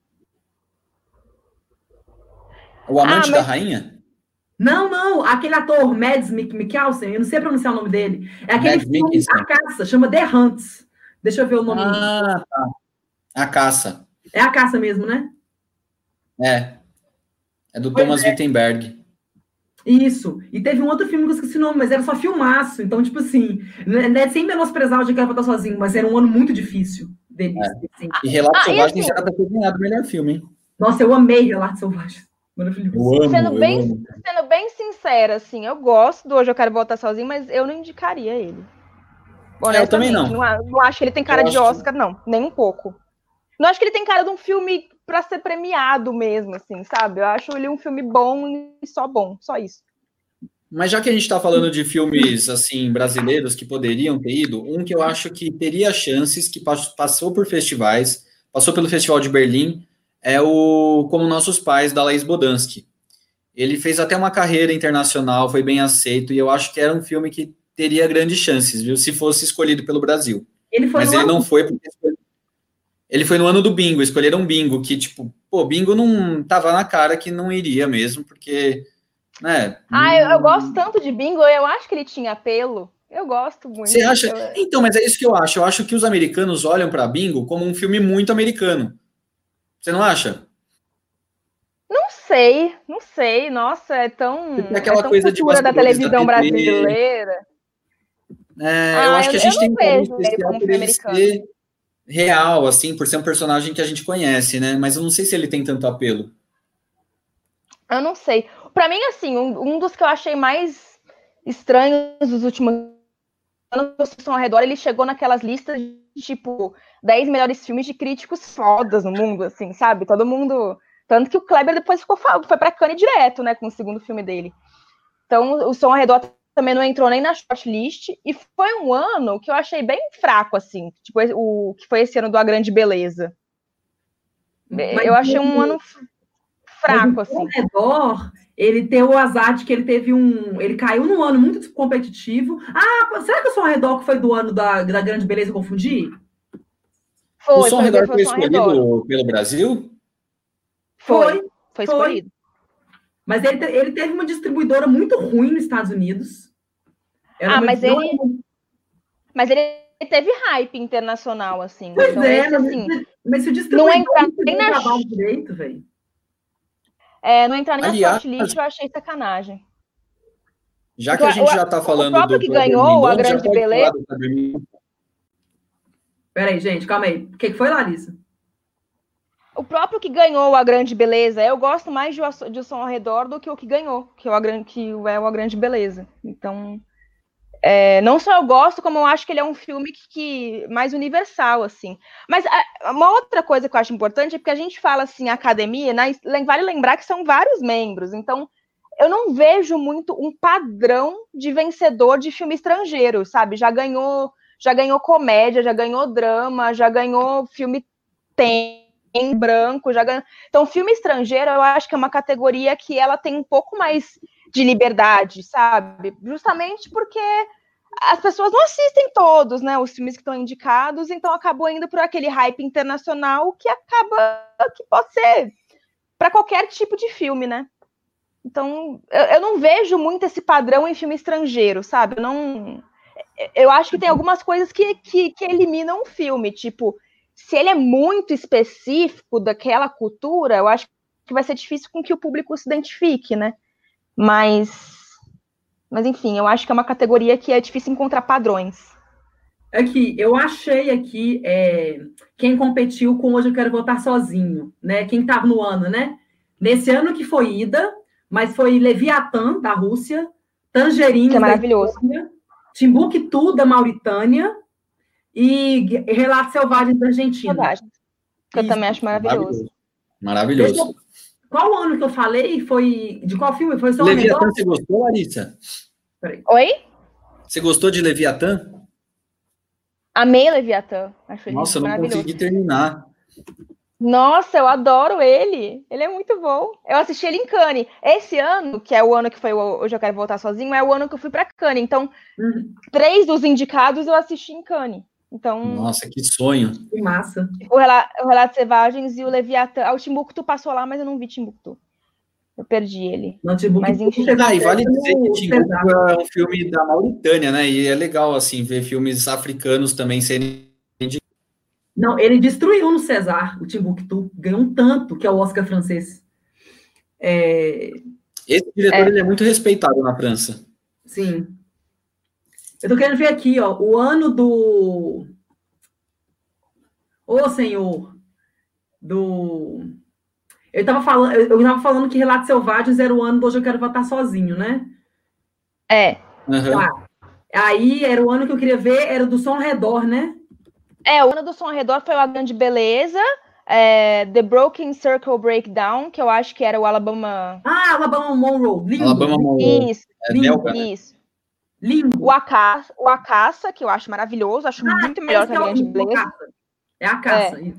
O Amante ah, mas... da Rainha? Não, não, aquele ator, Mads Mikkelsen, eu não sei pronunciar o nome dele. É aquele Mads filme, A Caça, chama The Hunt. Deixa eu ver o nome. Ah, tá. A Caça. É A Caça mesmo, né? É. É do pois Thomas é. Wittenberg. Isso. E teve um outro filme que eu esqueci o nome, mas era só filmaço. Então, tipo assim, né, sem menosprezar o de Quero Voltar Sozinho, mas era um ano muito difícil deles. É. Assim. E Relatos ah, Selvagens era pra ter ganhado o melhor filme, hein? Nossa, eu amei Relatos Selvagens. Eu amo, sendo, bem, eu amo. sendo bem sincera, assim, eu gosto do Hoje Eu Quero Voltar Sozinho, mas eu não indicaria ele. É, eu também não. não. Não acho que ele tem cara eu de Oscar, que... não, nem um pouco. Não acho que ele tem cara de um filme pra ser premiado mesmo, assim, sabe? Eu acho ele um filme bom e só bom, só isso. Mas já que a gente tá falando de filmes, assim, brasileiros que poderiam ter ido, um que eu acho que teria chances, que passou por festivais, passou pelo Festival de Berlim, é o Como Nossos Pais, da Laís Bodansky. Ele fez até uma carreira internacional, foi bem aceito, e eu acho que era um filme que teria grandes chances, viu, se fosse escolhido pelo Brasil. Ele foi Mas ele ano... não foi, porque ele foi no ano do bingo, escolheram um bingo, que, tipo, pô, bingo não tava na cara que não iria mesmo, porque, né... Ah, não... eu, eu gosto tanto de bingo, eu acho que ele tinha apelo, eu gosto muito. Você acha? Eu... Então, mas é isso que eu acho, eu acho que os americanos olham para bingo como um filme muito americano. Você não acha? Não sei, não sei. Nossa, é tão, é aquela é tão coisa cultura de da televisão da brasileira. É, ah, eu acho eu, que a gente tem um carinho especial por ele ser real, assim, por ser um personagem que a gente conhece, né? Mas eu não sei se ele tem tanto apelo. Eu não sei. Pra mim, assim, um, um dos que eu achei mais estranhos dos últimos anos, Som ao Redor, ele chegou naquelas listas de, tipo, dez melhores filmes de críticos fodas no mundo, assim, sabe? Todo mundo... Tanto que o Kleber depois ficou, foi pra Cannes direto, né, com o segundo filme dele. Então, o Som ao Redor também não entrou nem na shortlist, e foi um ano que eu achei bem fraco, assim, tipo, o que foi esse ano do A Grande Beleza. Mas eu achei um ano fraco, mas o assim. Som ao Redor, ele teve o azar de que ele teve um... Ele caiu num ano muito competitivo. Ah, será que o Som ao Redor foi do ano da, da Grande Beleza, eu confundi? Foi, o Som ao Redor foi escolhido pelo Brasil? Foi, foi, foi escolhido. Mas ele, ele teve uma distribuidora muito ruim nos Estados Unidos. Era ah, mas ele, mas ele teve hype internacional, assim. Pois então, é, esse, mas, assim, mas se o distribuidor não entrar nem na trabalho direito, velho. É, não entrar nem Aliás, na shortlist, eu achei sacanagem. Já que a gente já está falando o próprio do que ganhou a Grande pode Beleza. falar do Kleber Mendonça? Peraí, gente, calma aí. O que, que foi, Larissa? O próprio que ganhou a Grande Beleza, eu gosto mais de, o- de O Som ao Redor do que o que ganhou, que, é o a, Gran- que é o A Grande Beleza. Então, é, não só eu gosto, como eu acho que ele é um filme que, que mais universal, assim. Mas a- uma outra coisa que eu acho importante é porque a gente fala assim, academia, né, e vale lembrar que são vários membros, então eu não vejo muito um padrão de vencedor de filme estrangeiro, sabe? Já ganhou, já ganhou comédia, já ganhou drama, já ganhou filme tem em branco, já ganhou. Então, filme estrangeiro, eu acho que é uma categoria que ela tem um pouco mais de liberdade, sabe? Justamente porque as pessoas não assistem todos, né? Os filmes que estão indicados, então acabou indo por aquele hype internacional que acaba que pode ser para qualquer tipo de filme, né? Então, eu, eu não vejo muito esse padrão em filme estrangeiro, sabe? Eu não. Eu acho que tem algumas coisas que, que, que eliminam o filme, tipo, se ele é muito específico daquela cultura, eu acho que vai ser difícil com que o público se identifique, né? Mas, mas enfim, eu acho que é uma categoria que é difícil encontrar padrões. Aqui, eu achei aqui é, quem competiu com Hoje Eu Quero Votar Sozinho, né? Quem estava no ano, né? Nesse ano que foi Ida, mas foi Leviatã, da Rússia, Tangerines, que é maravilhoso. da Espanha, Timbuktu, da Mauritânia, e Relatos Selvagens da Argentina. Selvagens. Que eu Isso. também acho maravilhoso. Maravilhoso. Eu, qual ano que eu falei? Foi. De qual filme? Foi Som ao Leviatã, Redor? você gostou, Larissa? Peraí. Oi? Você gostou de Leviatã? Amei Leviatã. Acho ele Nossa, eu não maravilhoso. consegui terminar. Nossa, eu adoro ele. Ele é muito bom. Eu assisti ele em Cannes. Esse ano, que é o ano que foi o Hoje Eu Quero Voltar Sozinho, é o ano que eu fui para Cannes. Então, Uhum. três dos indicados eu assisti em Cannes. Então, Nossa, que sonho. Que massa. o Relato, o Relatos Selvagens e o Leviatã. Ah, o Timbuktu passou lá, mas eu não vi Timbuktu. Eu perdi ele. Não, Timbuktu, Mas enfim. Ah, e vale dizer que no Timbuktu é um filme da Mauritânia, né? E é legal, assim, ver filmes africanos também serem... Não, ele destruiu no César, o Timbuktu. Ganhou um tanto, que é o Oscar francês. É... Esse diretor, É. ele é muito respeitado na França. Sim. Eu tô querendo ver aqui, ó, o ano do... Ô, senhor, do... Eu tava falando, eu tava falando que Relatos Selvagens era o ano do Hoje Eu Quero Votar Sozinho, né? É. Uhum. Tá. Aí era o ano que eu queria ver, era do Som ao Redor, né? É, o ano do Som ao Redor foi o A Grande Beleza, é, The Broken Circle Breakdown, que eu acho que era o Alabama... Ah, Alabama Monroe, lindo. Alabama Monroe. Isso, É lindo, belga, né? isso. lindo. O Acaça, o Acaça, que eu acho maravilhoso, acho Ah, muito melhor esse que A é o- Grande o Beleza. caça. É a caça. isso.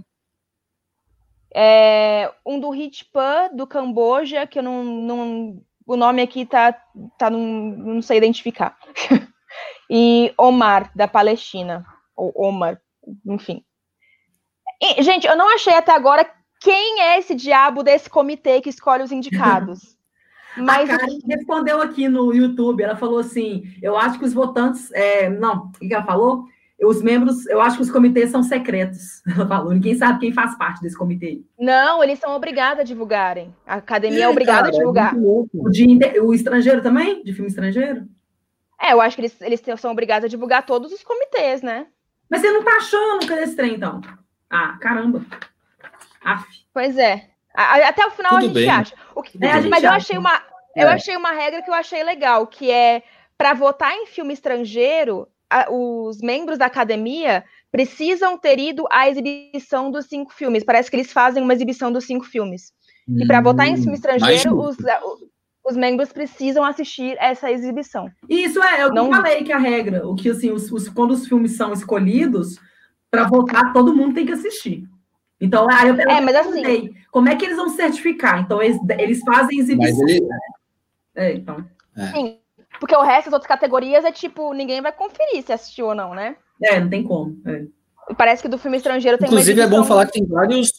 É, um do Hitpan, do Camboja, que eu não, não... O nome aqui tá, tá num, não sei identificar. E Omar, da Palestina. Ou Omar, enfim. E, gente, eu não achei até agora quem é esse diabo desse comitê que escolhe os indicados. Mas A Karen respondeu aqui no YouTube, ela falou assim, eu acho que os votantes... é, não, o que ela falou? Os membros, eu acho que os comitês são secretos. Ela falou, ninguém sabe quem faz parte desse comitê. não, eles são obrigados a divulgarem. A academia é, É, obrigada cara, a divulgar. É muito louco. O, de, inte- o estrangeiro também? De filme estrangeiro? É, eu acho que eles, eles são obrigados a divulgar todos os comitês, né? Mas você não tá achando cadê esse trem, então? Ah, caramba. Aff. Pois é. A- a- até o final Tudo a gente bem. acha. O que- É, a gente mas eu acha. achei uma, eu É. achei uma regra que eu achei legal, que é para votar em filme estrangeiro, a- os membros da academia precisam ter ido à exibição dos cinco filmes. Parece que eles fazem uma exibição dos cinco filmes. E para votar em filme Hum, estrangeiro, mais os, os membros precisam assistir essa exibição. Isso é, é o que Não- eu falei que é a regra. O que, assim, os, os- quando os filmes são escolhidos, para votar, todo mundo tem que assistir. Então, aí eu, eu É, mas assim- perguntei, como é que eles vão certificar? Então, eles, eles fazem Mas exibição. ele... É, então. Sim, porque o resto das outras categorias é tipo, ninguém vai conferir se assistiu ou não, né? É, não tem como. É. Parece que do filme estrangeiro tem Inclusive, uma é bom exibição... falar que tem vários...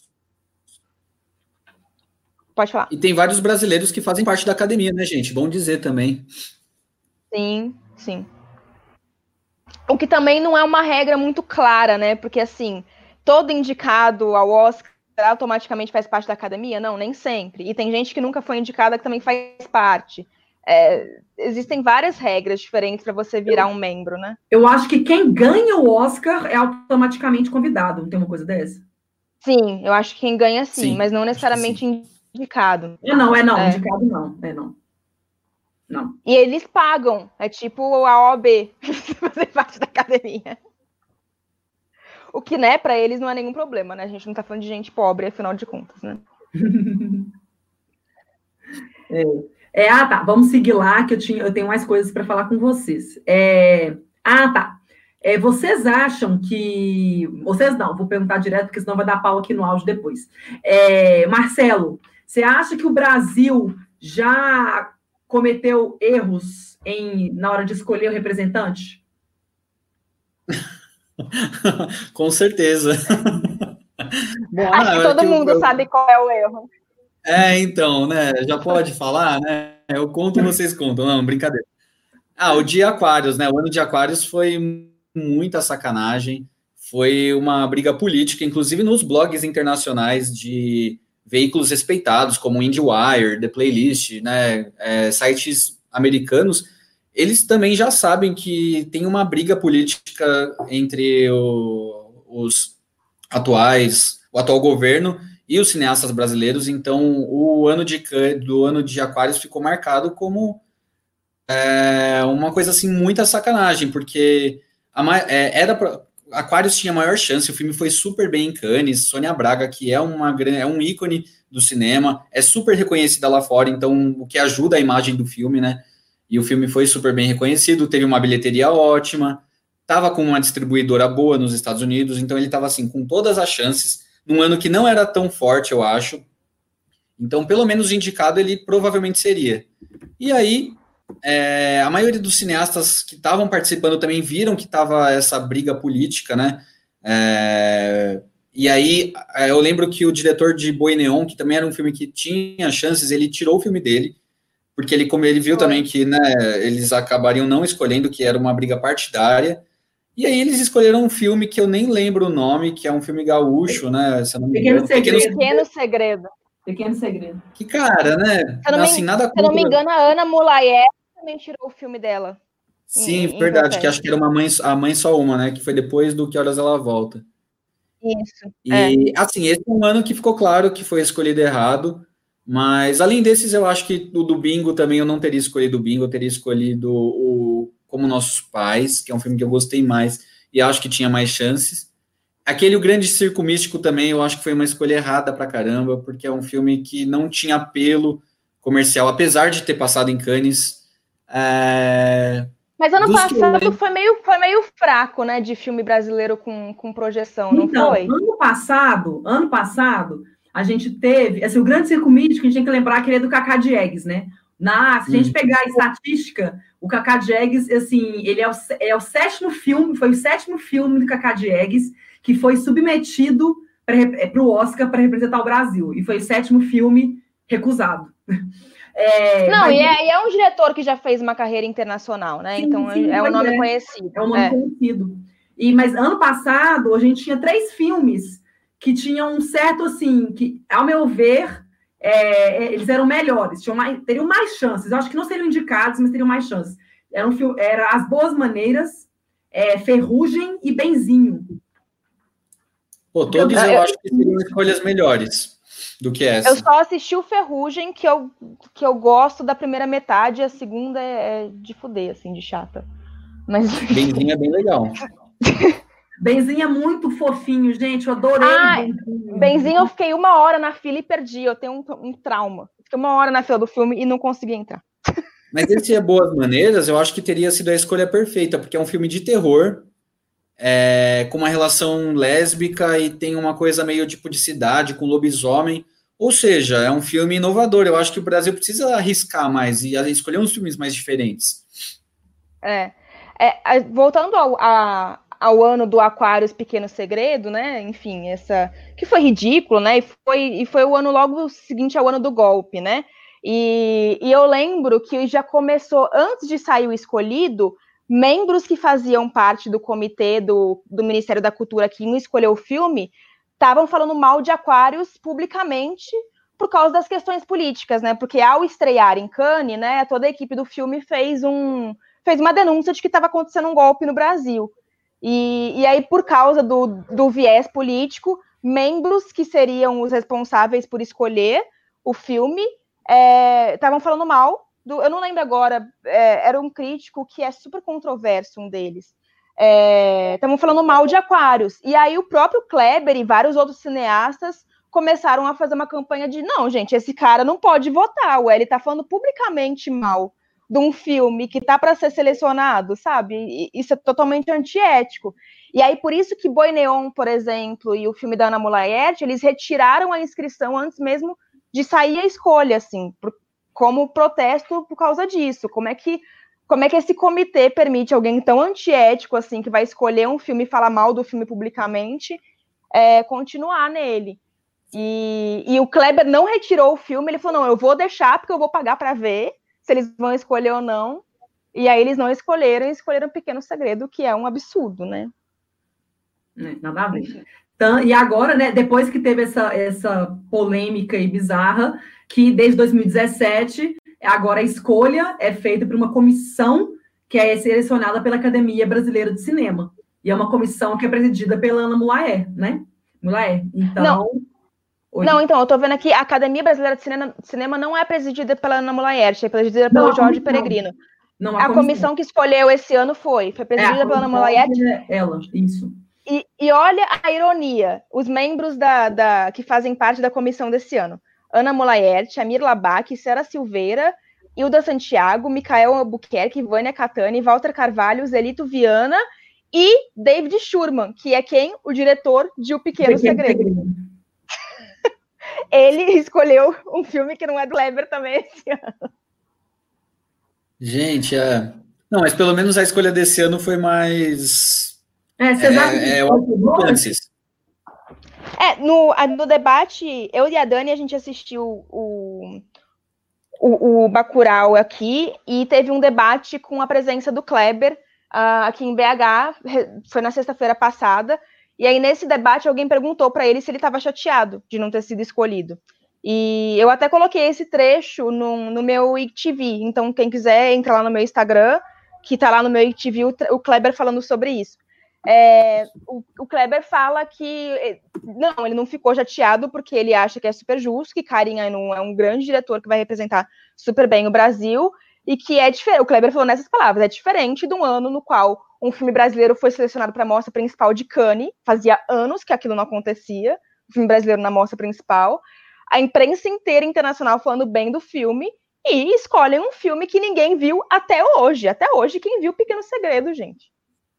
Pode falar. E tem vários brasileiros que fazem parte da academia, né, gente? Bom dizer também. Sim, sim. O que também não é uma regra muito clara, né? Porque, assim, todo indicado ao Oscar automaticamente faz parte da academia? Não, nem sempre. E tem gente que nunca foi indicada que também faz parte. É, existem várias regras diferentes para você virar um membro, né? Eu acho que quem ganha o Oscar é automaticamente convidado, não tem uma coisa dessa? Sim, eu acho que quem ganha sim, sim, mas não necessariamente indicado. É, não, é não, é. Indicado não, é não. Não. E eles pagam, é tipo a O A B, fazer parte da academia. O que, né, para eles não é nenhum problema, né? A gente não tá falando de gente pobre, afinal de contas, né? é. É, ah, tá. Vamos seguir lá, que eu, tinha, eu tenho mais coisas para falar com vocês. É, ah, tá. É, vocês acham que... Vocês não, vou perguntar direto, porque senão vai dar pau aqui no áudio depois. É, Marcelo, você acha que o Brasil já cometeu erros em, na hora de escolher o representante? Com certeza. Bom, acho que todo mundo eu... sabe qual é o erro. É, então, né? Já pode falar, né? Eu conto, vocês contam. Não, brincadeira. Ah, o de Aquários, né? O ano de Aquários foi muita sacanagem. Foi uma briga política, inclusive nos blogs internacionais de veículos respeitados, como o IndieWire, The Playlist, né? É, sites americanos. Eles também já sabem que tem uma briga política entre o, os atuais, o atual governo e os cineastas brasileiros, então o ano de, do ano de Aquários ficou marcado como é, uma coisa assim, muita sacanagem, porque a, é, era pra, Aquários tinha maior chance, o filme foi super bem em Cannes, Sônia Braga, que é, uma, é um ícone do cinema, é super reconhecida lá fora, então o que ajuda a imagem do filme, né, e o filme foi super bem reconhecido, teve uma bilheteria ótima, estava com uma distribuidora boa nos Estados Unidos, então ele estava assim, com todas as chances, num ano que não era tão forte, eu acho. Então, pelo menos indicado, ele provavelmente seria. E aí, é, a maioria dos cineastas que estavam participando também viram que estava essa briga política, né? É, e aí, eu lembro que o diretor de Boi Neon, que também era um filme que tinha chances, ele tirou o filme dele, porque ele, como ele viu Foi. também que, né, eles acabariam não escolhendo, que era uma briga partidária. E aí eles escolheram um filme que eu nem lembro o nome, que é um filme gaúcho, né? Se eu não me Pequeno, engano. Segredo. Pequeno Segredo. Pequeno Segredo. Que cara, né? Se eu não, assim, me, nada se eu não me engano, a Ana Mulayer também tirou o filme dela. Sim, em, verdade, em que acho que era uma mãe, a mãe só uma, né? Que foi depois do Que Horas Ela Volta. Isso. E, é. assim, esse é um ano que ficou claro que foi escolhido errado, mas além desses, eu acho que o do Bingo também eu não teria escolhido o Bingo, eu teria escolhido o Como Nossos Pais, que é um filme que eu gostei mais e acho que tinha mais chances. Aquele O Grande Circo Místico também, eu acho que foi uma escolha errada pra caramba, porque é um filme que não tinha apelo comercial, apesar de ter passado em Cannes. É... Mas ano passado eu... foi, meio, foi meio fraco, né, de filme brasileiro com, com projeção, não então, foi? Ano passado, ano passado, a gente teve, assim, O Grande Circo Místico, a gente tem que lembrar que ele é do Cacá Diegues, né? Na, se a gente pegar a estatística, o Cacá Diegues, assim, ele é o, é o sétimo filme, foi o sétimo filme do Cacá Diegues que foi submetido para o Oscar para representar o Brasil, e foi o sétimo filme recusado. É, Não, e é, e é um diretor que já fez uma carreira internacional, né? Sim, então sim, é um nome é. conhecido. É um nome é. conhecido. E, mas ano passado, a gente tinha três filmes que tinham um certo, assim, que, ao meu ver, é, eles eram melhores, tinham mais, teriam mais chances. Eu acho que não seriam indicados, mas teriam mais chances. Era, um, era As Boas Maneiras, é, Ferrugem e Benzinho. Pô, todos eu, eu acho que seriam escolhas melhores do que essa. Eu só assisti o Ferrugem, que eu, que eu gosto da primeira metade, e a segunda é, é de fuder, assim, de chata. Mas... Benzinho é bem legal. Benzinho é muito fofinho, gente, eu adorei. Ah, Benzinho. Benzinho eu fiquei uma hora na fila e perdi, eu tenho um, um trauma. Fiquei uma hora na fila do filme e não consegui entrar. Mas esse é Boas Maneiras, eu acho que teria sido a escolha perfeita, porque é um filme de terror, é, com uma relação lésbica e tem uma coisa meio tipo de cidade, com lobisomem. Ou seja, é um filme inovador. Eu acho que o Brasil precisa arriscar mais e escolher uns filmes mais diferentes. É. é voltando ao, a, ao ano do Aquários Pequeno Segredo, né? Enfim, essa que foi ridículo, né? E foi, e foi o ano logo seguinte ao ano do golpe, né? E, e eu lembro que já começou, antes de sair o escolhido, membros que faziam parte do comitê do, do Ministério da Cultura que não escolheu o filme estavam falando mal de Aquários publicamente, por causa das questões políticas, né? Porque ao estrear em Cannes, né, toda a equipe do filme fez, um, fez uma denúncia de que estava acontecendo um golpe no Brasil. E, e aí, por causa do, do viés político, membros que seriam os responsáveis por escolher o filme estavam é, falando mal. Do, eu não lembro agora, é, era um crítico que é super controverso, um deles. Estavam é, falando mal de Aquários. E aí o próprio Kleber e vários outros cineastas começaram a fazer uma campanha de não, gente, esse cara não pode votar, ué, ele tá falando publicamente mal de um filme que tá para ser selecionado, sabe? E isso é totalmente antiético. E aí, por isso que Boi Neon, por exemplo, e o filme da Ana Mulaert, eles retiraram a inscrição antes mesmo de sair a escolha, assim, por, como protesto por causa disso. Como é que como é que esse comitê permite alguém tão antiético, assim, que vai escolher um filme e falar mal do filme publicamente, é, continuar nele? E, e o Kleber não retirou o filme, ele falou, não, eu vou deixar porque eu vou pagar para ver se eles vão escolher ou não. E aí eles não escolheram, e escolheram Pequeno Segredo, que é um absurdo, né? É, nada a ver. Então, e agora, né, depois que teve essa, essa polêmica e bizarra, que desde dois mil e dezessete, agora a escolha é feita por uma comissão que é selecionada pela Academia Brasileira de Cinema. E é uma comissão que é presidida pela Ana Mulaert, né? Mulaert. Então... Não. Não, então, eu tô vendo aqui, a Academia Brasileira de Cinema, Cinema não é presidida pela Ana Mulaert, é presidida pelo não, Jorge Peregrino. Não, a, a comissão. comissão que escolheu esse ano foi, foi presidida é, pela Ana Mulaert. Ela, isso. E, e olha a ironia, os membros da, da, que fazem parte da comissão desse ano. Ana Mulaert, Amir Labak, Sara Silveira, Hilda Santiago, Micael Albuquerque, Vânia Catani, Walter Carvalho, Zelito Viana e David Schurman, que é quem? O diretor de O Pequeno, Pequeno Segredo. Segredo. Ele escolheu um filme que não é do Kleber também esse ano. Gente, é... não, mas pelo menos a escolha desse ano foi mais... É, você é, é, antes. É, no, no debate, eu e a Dani, a gente assistiu o, o, o Bacurau aqui, e teve um debate com a presença do Kleber uh, aqui em B H, foi na sexta-feira passada. E aí, nesse debate, alguém perguntou para ele se ele estava chateado de não ter sido escolhido. E eu até coloquei esse trecho no, no meu I G T V. Então, quem quiser, entra lá no meu Instagram, que está lá no meu I G T V, o, o Kleber falando sobre isso. É, o, o Kleber fala que... Não, ele não ficou chateado porque ele acha que é super justo, que Karim Ainun é um grande diretor que vai representar super bem o Brasil, e que é diferente. O Kleber falou nessas palavras, é diferente de um ano no qual um filme brasileiro foi selecionado para a mostra principal de Cannes, fazia anos que aquilo não acontecia, o filme brasileiro na mostra principal, a imprensa inteira internacional falando bem do filme, e escolhem um filme que ninguém viu até hoje, até hoje quem viu Pequeno Segredo, gente.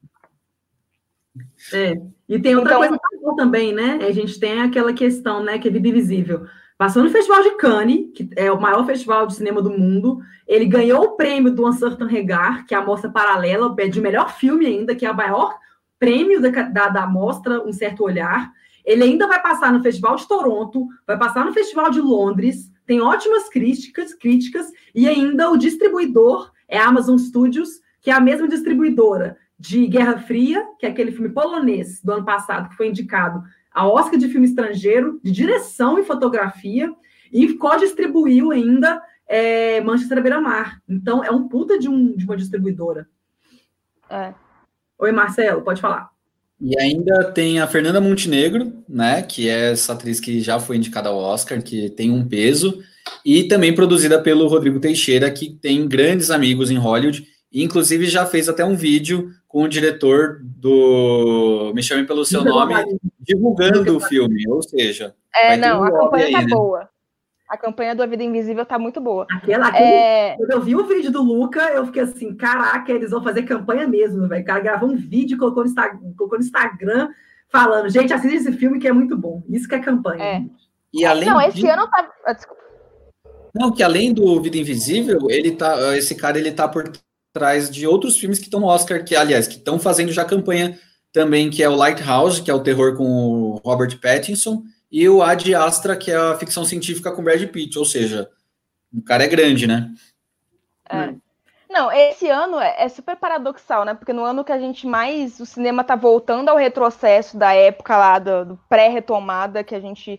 É, e tem outra então, coisa também, né, a gente tem aquela questão, né, que é Vida Invisível. Passou no Festival de Cannes, que é o maior festival de cinema do mundo. Ele ganhou o prêmio do Un Certain Regard, que é a mostra paralela, de melhor filme ainda, que é o maior prêmio da, da, da mostra Um Certo Olhar. Ele ainda vai passar no Festival de Toronto, vai passar no Festival de Londres, tem ótimas críticas, críticas, e ainda o distribuidor é a Amazon Studios, que é a mesma distribuidora de Guerra Fria, que é aquele filme polonês do ano passado, que foi indicado a Oscar de filme estrangeiro, de direção e fotografia, e co-distribuiu ainda é, Manchester à beira-mar. Então, é um puta de, um, de uma distribuidora. É. Oi, Marcelo, pode falar. E ainda tem a Fernanda Montenegro, né, que é essa atriz que já foi indicada ao Oscar, que tem um peso, e também produzida pelo Rodrigo Teixeira, que tem grandes amigos em Hollywood, e inclusive já fez até um vídeo com o diretor do Me Chame Pelo Seu Nome, divulgando o filme, ou seja... É, não, a campanha aí, tá né? boa. A campanha do A Vida Invisível tá muito boa. Aquela, aquele, é... Quando eu vi o vídeo do Luca, eu fiquei assim, caraca, eles vão fazer campanha mesmo, velho. O cara gravou um vídeo, colocou no, Insta, colocou no Instagram, falando, gente, assiste esse filme que é muito bom. Isso que é campanha. É. E além não, esse de... ano tá... Desculpa. Não, que além do Vida Invisível, ele tá, esse cara, ele tá por trás de outros filmes que estão no Oscar, que, aliás, que estão fazendo já campanha também, que é o Lighthouse, que é o terror com o Robert Pattinson, e o Ad Astra, que é a ficção científica com Brad Pitt, ou seja, o cara é grande, né? É. Não, esse ano é, é super paradoxal, né? Porque no ano que a gente mais... O cinema tá voltando ao retrocesso da época lá, do, do pré-retomada, que a gente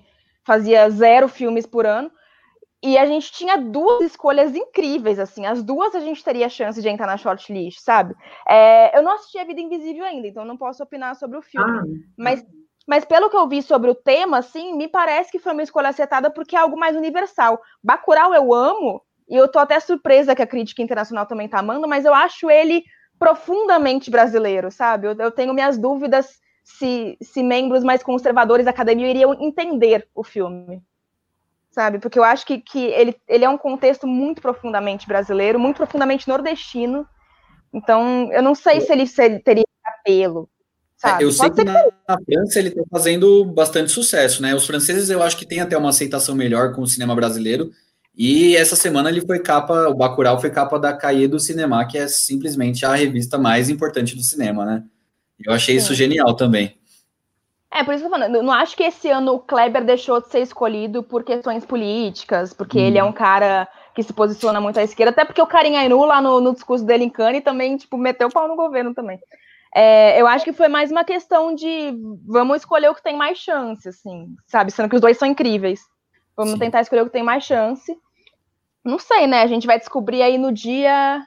fazia zero filmes por ano, e a gente tinha duas escolhas incríveis, assim, as duas a gente teria chance de entrar na shortlist, sabe? É, eu não assisti A Vida Invisível ainda, então não posso opinar sobre o filme, Ah, mas, mas pelo que eu vi sobre o tema, assim, me parece que foi uma escolha acertada porque é algo mais universal. Bacurau eu amo, e eu tô até surpresa que a crítica internacional também tá amando, mas eu acho ele profundamente brasileiro, sabe? Eu, eu tenho minhas dúvidas se, se membros mais conservadores da academia iriam entender o filme, sabe? Porque eu acho que, que ele, ele é um contexto muito profundamente brasileiro, muito profundamente nordestino, então eu não sei se ele, se ele teria apelo, sabe? É, eu sei Pode que ser na, na França ele está fazendo bastante sucesso, né? Os franceses eu acho que tem até uma aceitação melhor com o cinema brasileiro, e essa semana ele foi capa, o Bacurau foi capa da Cahiers du Cinéma, que é simplesmente a revista mais importante do cinema, né? Eu achei Sim. isso genial também. É, por isso que eu tô falando, eu não acho que esse ano o Kleber deixou de ser escolhido por questões políticas, porque hum. ele é um cara que se posiciona muito à esquerda, até porque o Karim Ainu, lá no, no discurso dele em Cannes, também, tipo, meteu o pau no governo também. É, eu acho que foi mais uma questão de vamos escolher o que tem mais chance, assim, sabe? Sendo que os dois são incríveis. Vamos Sim. tentar escolher o que tem mais chance. Não sei, né? A gente vai descobrir aí no dia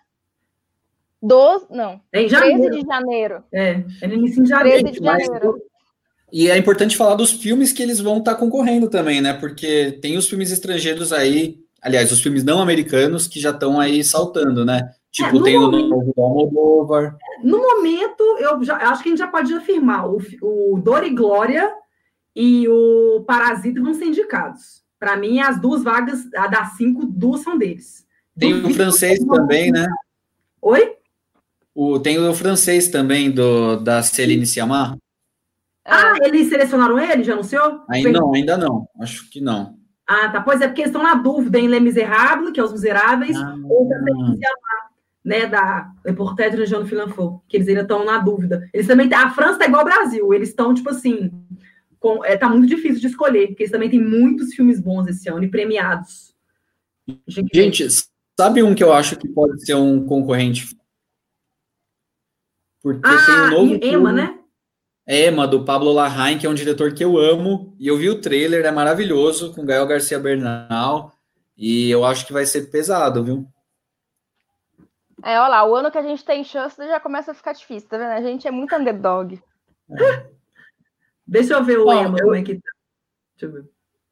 doze, não, é em treze de janeiro. É, é no início de janeiro. treze de janeiro. E é importante falar dos filmes que eles vão estar tá concorrendo também, né? Porque tem os filmes estrangeiros aí, aliás, os filmes não americanos que já estão aí saltando, né? Tipo, é, tem momento, o novo Almodóvar. No momento, eu já, acho que a gente já pode afirmar, o, o Dor e Glória e o Parasita vão ser indicados. Para mim, as duas vagas, a das cinco, duas são deles. Tem do o francês também, né? Oi? O, tem o francês também, do, da Céline Sciamma. Ah, eles selecionaram ele? Já anunciou? Ainda não, ainda não. Acho que não. Ah, tá. Pois é, porque eles estão na dúvida em Les Miserables, que é Os Miseráveis, ah, ou também né, da Reporter de Jean Filanfo, que eles ainda estão na dúvida. Eles também, a França tá igual ao Brasil, eles estão, tipo assim, com, é, tá muito difícil de escolher, porque eles também têm muitos filmes bons esse ano e premiados. Gente, Gente sabe um que eu acho que pode ser um concorrente? Porque ah, tem um novo Emma, filme. né? Emma, do Pablo Larraín, que é um diretor que eu amo, e eu vi o trailer, é maravilhoso, com Gael Garcia Bernal, e eu acho que vai ser pesado, viu? É, olha lá, o ano que a gente tem chance já começa a ficar difícil, tá vendo? A gente é muito underdog. É. Deixa eu ver o Emma, eu... como é que tá. Deixa eu ver.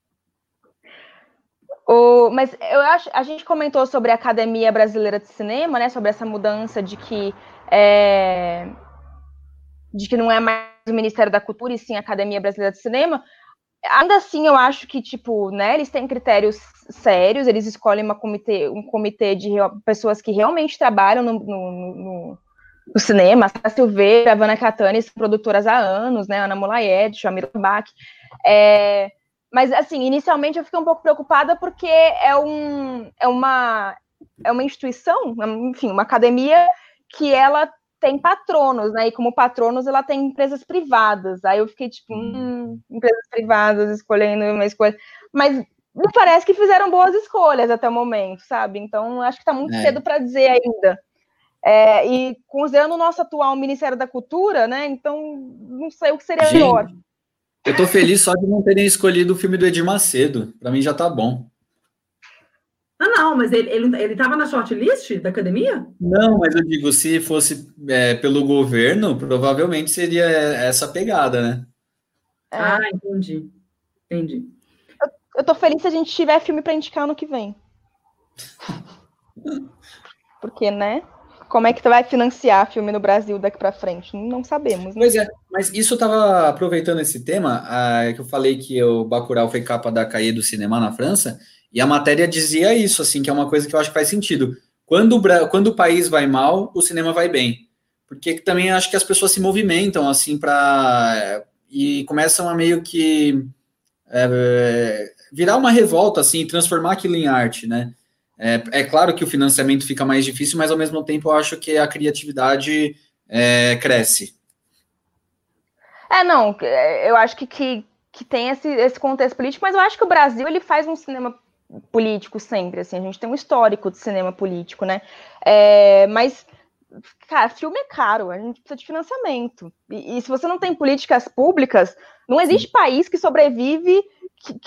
O, mas eu acho, a gente comentou sobre a Academia Brasileira de Cinema, né? Sobre essa mudança de que é, de que não é mais o Ministério da Cultura e sim a Academia Brasileira de Cinema. Ainda assim, eu acho que, tipo, né, eles têm critérios sérios, eles escolhem uma comitê, um comitê de pessoas que realmente trabalham no, no, no, no cinema, a Silveira, a Vanna Catani, são produtoras há anos, né, Ana Molayed, Shamira Bach. É, mas, assim, inicialmente eu fiquei um pouco preocupada porque é, um, é, uma, é uma instituição, enfim, uma academia que ela tem patronos, né? E como patronos, ela tem empresas privadas. Aí eu fiquei tipo, hum, empresas privadas escolhendo uma escolha. Mas me parece que fizeram boas escolhas até o momento, sabe? Então, acho que está muito é. cedo para dizer ainda. É, e considerando o nosso atual Ministério da Cultura, né? Então, não sei o que seria Gente, melhor. Eu tô feliz só de não terem escolhido o filme do Edir Macedo. Para mim já tá bom. Ah, não, mas ele, ele, ele tava na shortlist da academia? Não, mas eu digo, se fosse é, pelo governo, provavelmente seria essa pegada, né? É. Ah, entendi. Entendi. Eu, eu tô feliz se a gente tiver filme para indicar ano que vem. Porque, né? Como é que tu vai financiar filme no Brasil daqui para frente? Não sabemos. Né? Pois é, mas isso eu tava aproveitando esse tema, ah, que eu falei que o Bacurau foi capa da Cahiers du Cinéma na França, e a matéria dizia isso, assim, que é uma coisa que eu acho que faz sentido. Quando o, quando o país vai mal, o cinema vai bem. Porque também acho que as pessoas se movimentam, assim, para e começam a meio que é, virar uma revolta, assim, transformar aquilo em arte, né? É, é claro que o financiamento fica mais difícil, mas ao mesmo tempo eu acho que a criatividade é, cresce. É, não, eu acho que, que, que tem esse, esse contexto político, mas eu acho que o Brasil ele faz um cinema político sempre, assim, a gente tem um histórico de cinema político, né? É, mas, cara, filme é caro, a gente precisa de financiamento. E, e se você não tem políticas públicas, não existe Sim. país que sobrevive que, que,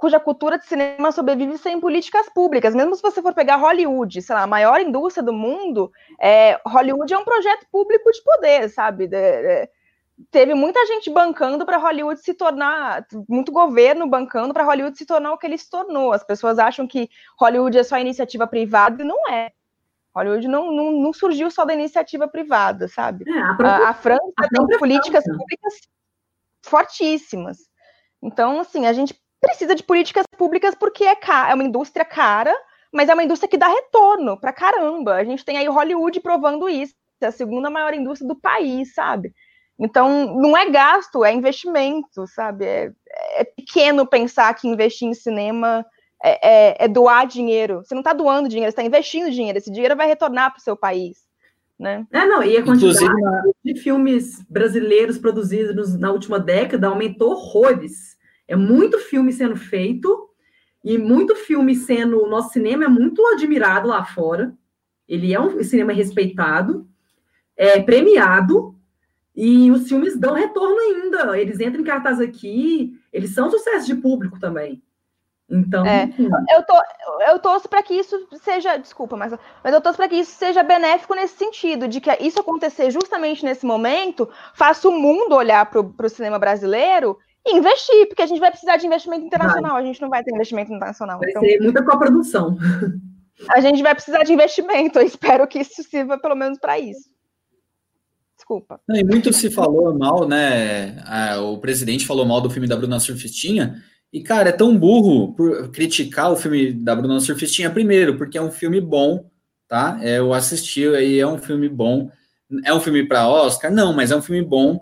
cuja cultura de cinema sobrevive sem políticas públicas. Mesmo se você for pegar Hollywood, sei lá, a maior indústria do mundo, é, Hollywood é um projeto público de poder, sabe? De, de, teve muita gente bancando para Hollywood se tornar, muito governo bancando para Hollywood se tornar o que ele se tornou. As pessoas acham que Hollywood é só iniciativa privada e não é. Hollywood não, não, não surgiu só da iniciativa privada, sabe? É, a, própria, a, a França a tem políticas França. públicas fortíssimas. Então, assim, a gente precisa de políticas públicas porque é, é uma indústria cara, mas é uma indústria que dá retorno pra caramba. A gente tem aí Hollywood provando isso, é a segunda maior indústria do país, sabe? Então, não é gasto, é investimento, sabe? É, é pequeno pensar que investir em cinema é, é, é doar dinheiro. Você não está doando dinheiro, você está investindo dinheiro. Esse dinheiro vai retornar para o seu país, né? É, não, e a quantidade Inclusive, de filmes brasileiros produzidos na última década aumentou horrores. É muito filme sendo feito e muito filme sendo... O nosso cinema é muito admirado lá fora. Ele é um cinema respeitado, é premiado, e os filmes dão retorno ainda. Eles entram em cartaz aqui, eles são sucesso de público também. Então, é, eu, tô, eu torço para que isso seja, desculpa, mas, mas eu torço para que isso seja benéfico nesse sentido, de que isso acontecer justamente nesse momento, faça o mundo olhar para o cinema brasileiro e investir, porque a gente vai precisar de investimento internacional, vai. A gente não vai ter investimento internacional. Vai então, ser muita coprodução. A gente vai precisar de investimento, eu espero que isso sirva pelo menos para isso. Desculpa. Não, e muito se falou mal, né? Ah, o presidente falou mal do filme da Bruna Surfistinha. E, cara, é tão burro por criticar o filme da Bruna Surfistinha, primeiro, porque é um filme bom, tá? É, eu assisti e é um filme bom. É um filme para Oscar? Não, mas é um filme bom.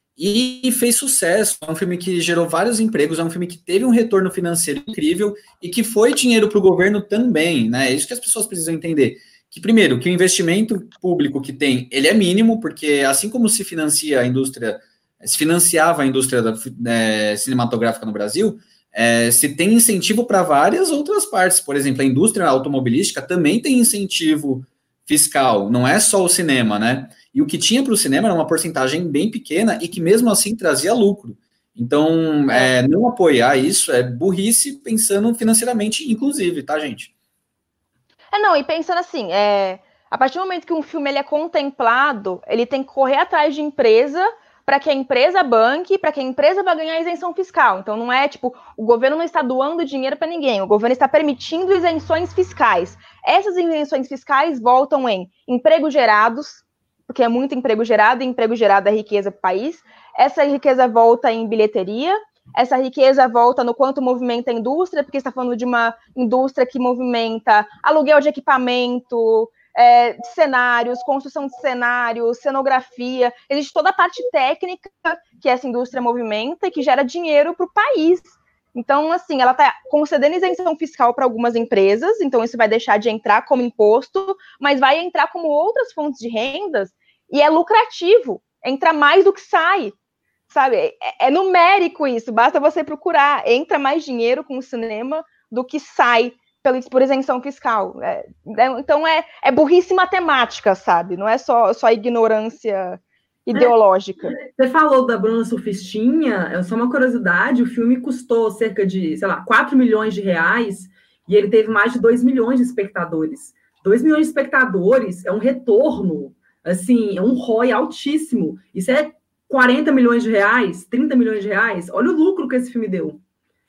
E fez sucesso. É um filme que gerou vários empregos, é um filme que teve um retorno financeiro incrível e que foi dinheiro para o governo também, né? É isso que as pessoas precisam entender. Que, primeiro, que o investimento público que tem, ele é mínimo, porque assim como se financia a indústria, se financiava a indústria da, é, cinematográfica no Brasil, É, se tem incentivo para várias outras partes. Por exemplo, a indústria automobilística também tem incentivo fiscal, não é só o cinema, né? E o que tinha para o cinema era uma porcentagem bem pequena e que mesmo assim trazia lucro. Então, é, não apoiar isso é burrice pensando financeiramente, inclusive, tá, gente? É, não, e pensando assim, é, a partir do momento que um filme ele é contemplado, ele tem que correr atrás de empresa para que a empresa banque, para que a empresa vai ganhar isenção fiscal. Então, não é tipo, o governo não está doando dinheiro para ninguém, o governo está permitindo isenções fiscais. Essas isenções fiscais voltam em empregos gerados, porque é muito emprego gerado, e emprego gerado é riqueza para o país. Essa riqueza volta em bilheteria, essa riqueza volta no quanto movimenta a indústria, porque está falando de uma indústria que movimenta aluguel de equipamento, É, cenários, construção de cenários, cenografia, existe toda a parte técnica que essa indústria movimenta e que gera dinheiro para o país. Então, assim, ela está concedendo isenção fiscal para algumas empresas, então isso vai deixar de entrar como imposto, mas vai entrar como outras fontes de rendas, e é lucrativo, entra mais do que sai, sabe? É, é numérico isso, basta você procurar, entra mais dinheiro com o cinema do que sai por isenção fiscal. É, então, é, é burrice matemática, sabe? Não é só, só ignorância ideológica. É, você falou da Bruna Surfistinha, é só uma curiosidade, o filme custou cerca de, sei lá, quatro milhões de reais e ele teve mais de dois milhões de espectadores. dois milhões de espectadores é um retorno, assim, é um R O I altíssimo. Isso é quarenta milhões de reais, trinta milhões de reais. Olha o lucro que esse filme deu.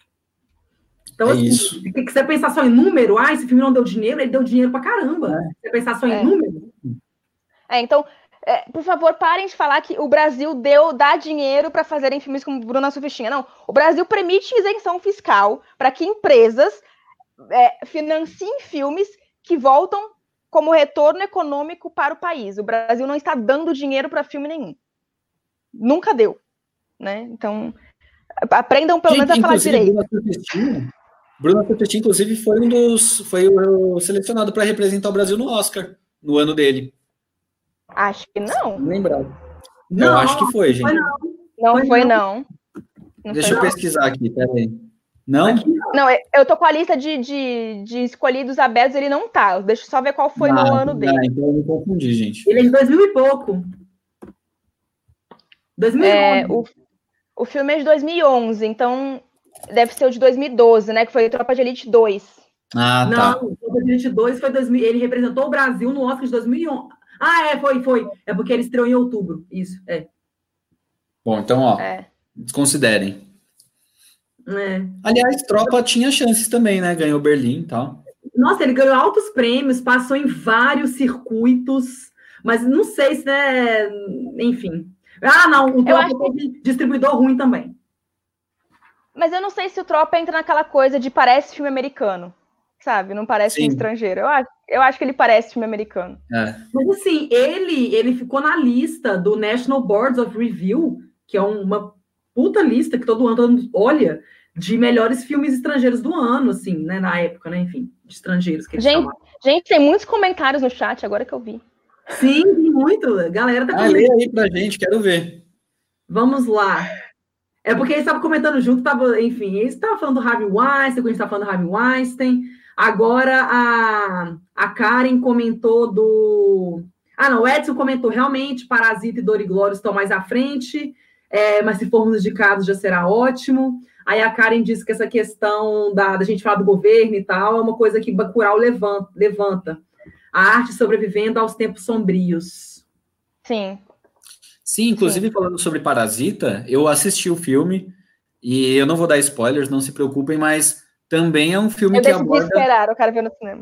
Então, é assim, isso. Se você pensar só em número, ah, esse filme não deu dinheiro, ele deu dinheiro pra caramba. É. Se você pensar só em é. número. É, então, é, por favor, parem de falar que o Brasil deu, dá dinheiro para fazerem filmes como Bruna Surfistinha. Não, o Brasil permite isenção fiscal para que empresas é, financiem filmes que voltam como retorno econômico para o país. O Brasil não está dando dinheiro para filme nenhum. Nunca deu. Né? Então, aprendam pelo menos a falar direito. Bruna Surfistinha, inclusive, foi um dos foi o selecionado para representar o Brasil no Oscar, no ano dele. Acho que não. Lembrado. Não, eu acho que foi, gente. Foi não. Não foi, foi não. não. Deixa foi eu não. pesquisar aqui, peraí. Não? Não, eu tô com a lista de, de, de escolhidos abertos, ele não tá. Deixa eu só ver qual foi ah, no ano dele. Ah, então eu me confundi, gente. Ele é de dois mil e pouco. dois mil e onze. É, o, o filme é de dois mil e onze, então... deve ser o de dois mil e doze, né? Que foi Tropa de Elite dois. Ah, Não, tá. o Tropa de Elite dois foi dois mil, ele representou o Brasil no Oscar de dois mil e onze. Ah, é, foi, foi. É porque ele estreou em outubro. Isso, é. Bom, então, ó, É. desconsiderem. É. Aliás, Tropa tinha chances também, né? Ganhou Berlim e tal. Nossa, ele ganhou altos prêmios, passou em vários circuitos, mas não sei se, né, enfim. Ah, não, o Tropa acho... teve distribuidor ruim também. Mas eu não sei se o Tropa entra naquela coisa de parece filme americano, sabe? Não parece Sim. filme estrangeiro. Eu acho, eu acho que ele parece filme americano. É. Mas assim, ele, ele ficou na lista do National Boards of Review, que é uma puta lista que todo ano, todo mundo olha, de melhores filmes estrangeiros do ano, assim, né, na época, né, enfim, de estrangeiros que eles gente, chamavam. Gente, tem muitos comentários no chat, agora que eu vi. Sim, tem muito, a galera tá Ah, lê aí pra gente, quero ver. Vamos lá. É porque eles estavam comentando junto, tava, enfim, eles estavam falando do Harvey Weinstein, quando a gente estava falando do Harvey Weinstein. Agora a, a Karen comentou do... Ah, não, o Edson comentou, realmente, Parasita e Dor e Glória estão mais à frente, é, mas se formos indicados já será ótimo. Aí a Karen disse que essa questão da, da gente falar do governo e tal é uma coisa que Bacurau levanta, levanta. A arte sobrevivendo aos tempos sombrios. Sim. Sim, inclusive, Sim. falando sobre Parasita, eu assisti o filme, e eu não vou dar spoilers, não se preocupem, mas também é um filme eu que aborda... Eu esperar, eu quero ver no cinema.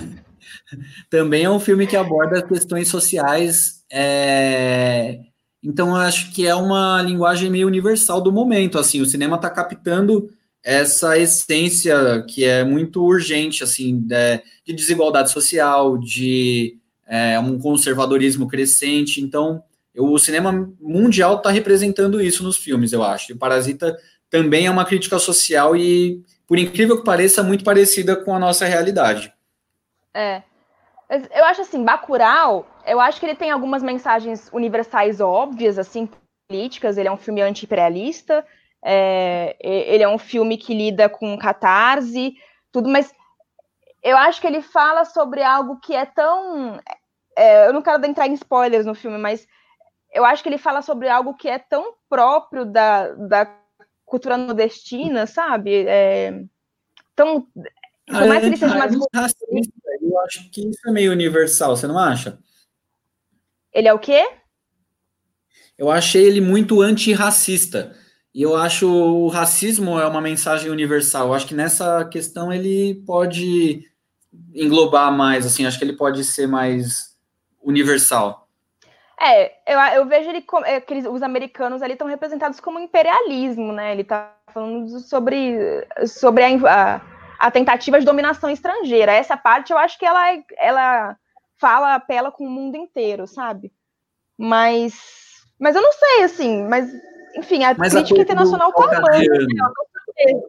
Também é um filme que aborda questões sociais, é... então eu acho que é uma linguagem meio universal do momento, assim, o cinema está captando essa essência que é muito urgente, assim, de, de desigualdade social, de é, um conservadorismo crescente, então... O cinema mundial está representando isso nos filmes, eu acho. E o Parasita também é uma crítica social e, por incrível que pareça, muito parecida com a nossa realidade. É. Eu acho assim, Bacurau, eu acho que ele tem algumas mensagens universais óbvias, assim, políticas. Ele é um filme anti-imperialista, é, ele é um filme que lida com catarse, tudo, mas eu acho que ele fala sobre algo que é tão... É, eu não quero entrar em spoilers no filme, mas eu acho que ele fala sobre algo que é tão próprio da, da cultura nordestina, sabe? É, tão, por mais que ele seja mais... Racista, eu acho que isso é meio universal, você não acha? Ele é o quê? Eu achei ele muito antirracista. E eu acho o racismo é uma mensagem universal. Eu acho que nessa questão ele pode englobar mais, assim, acho que ele pode ser mais universal. É, eu, eu vejo ele como, é, que eles, os americanos ali estão representados como imperialismo, né? Ele está falando sobre, sobre a, a, a tentativa de dominação estrangeira. Essa parte eu acho que ela, ela fala, apela com o mundo inteiro, sabe? Mas, mas eu não sei, assim, mas, enfim, a mas crítica a internacional está amando. Né?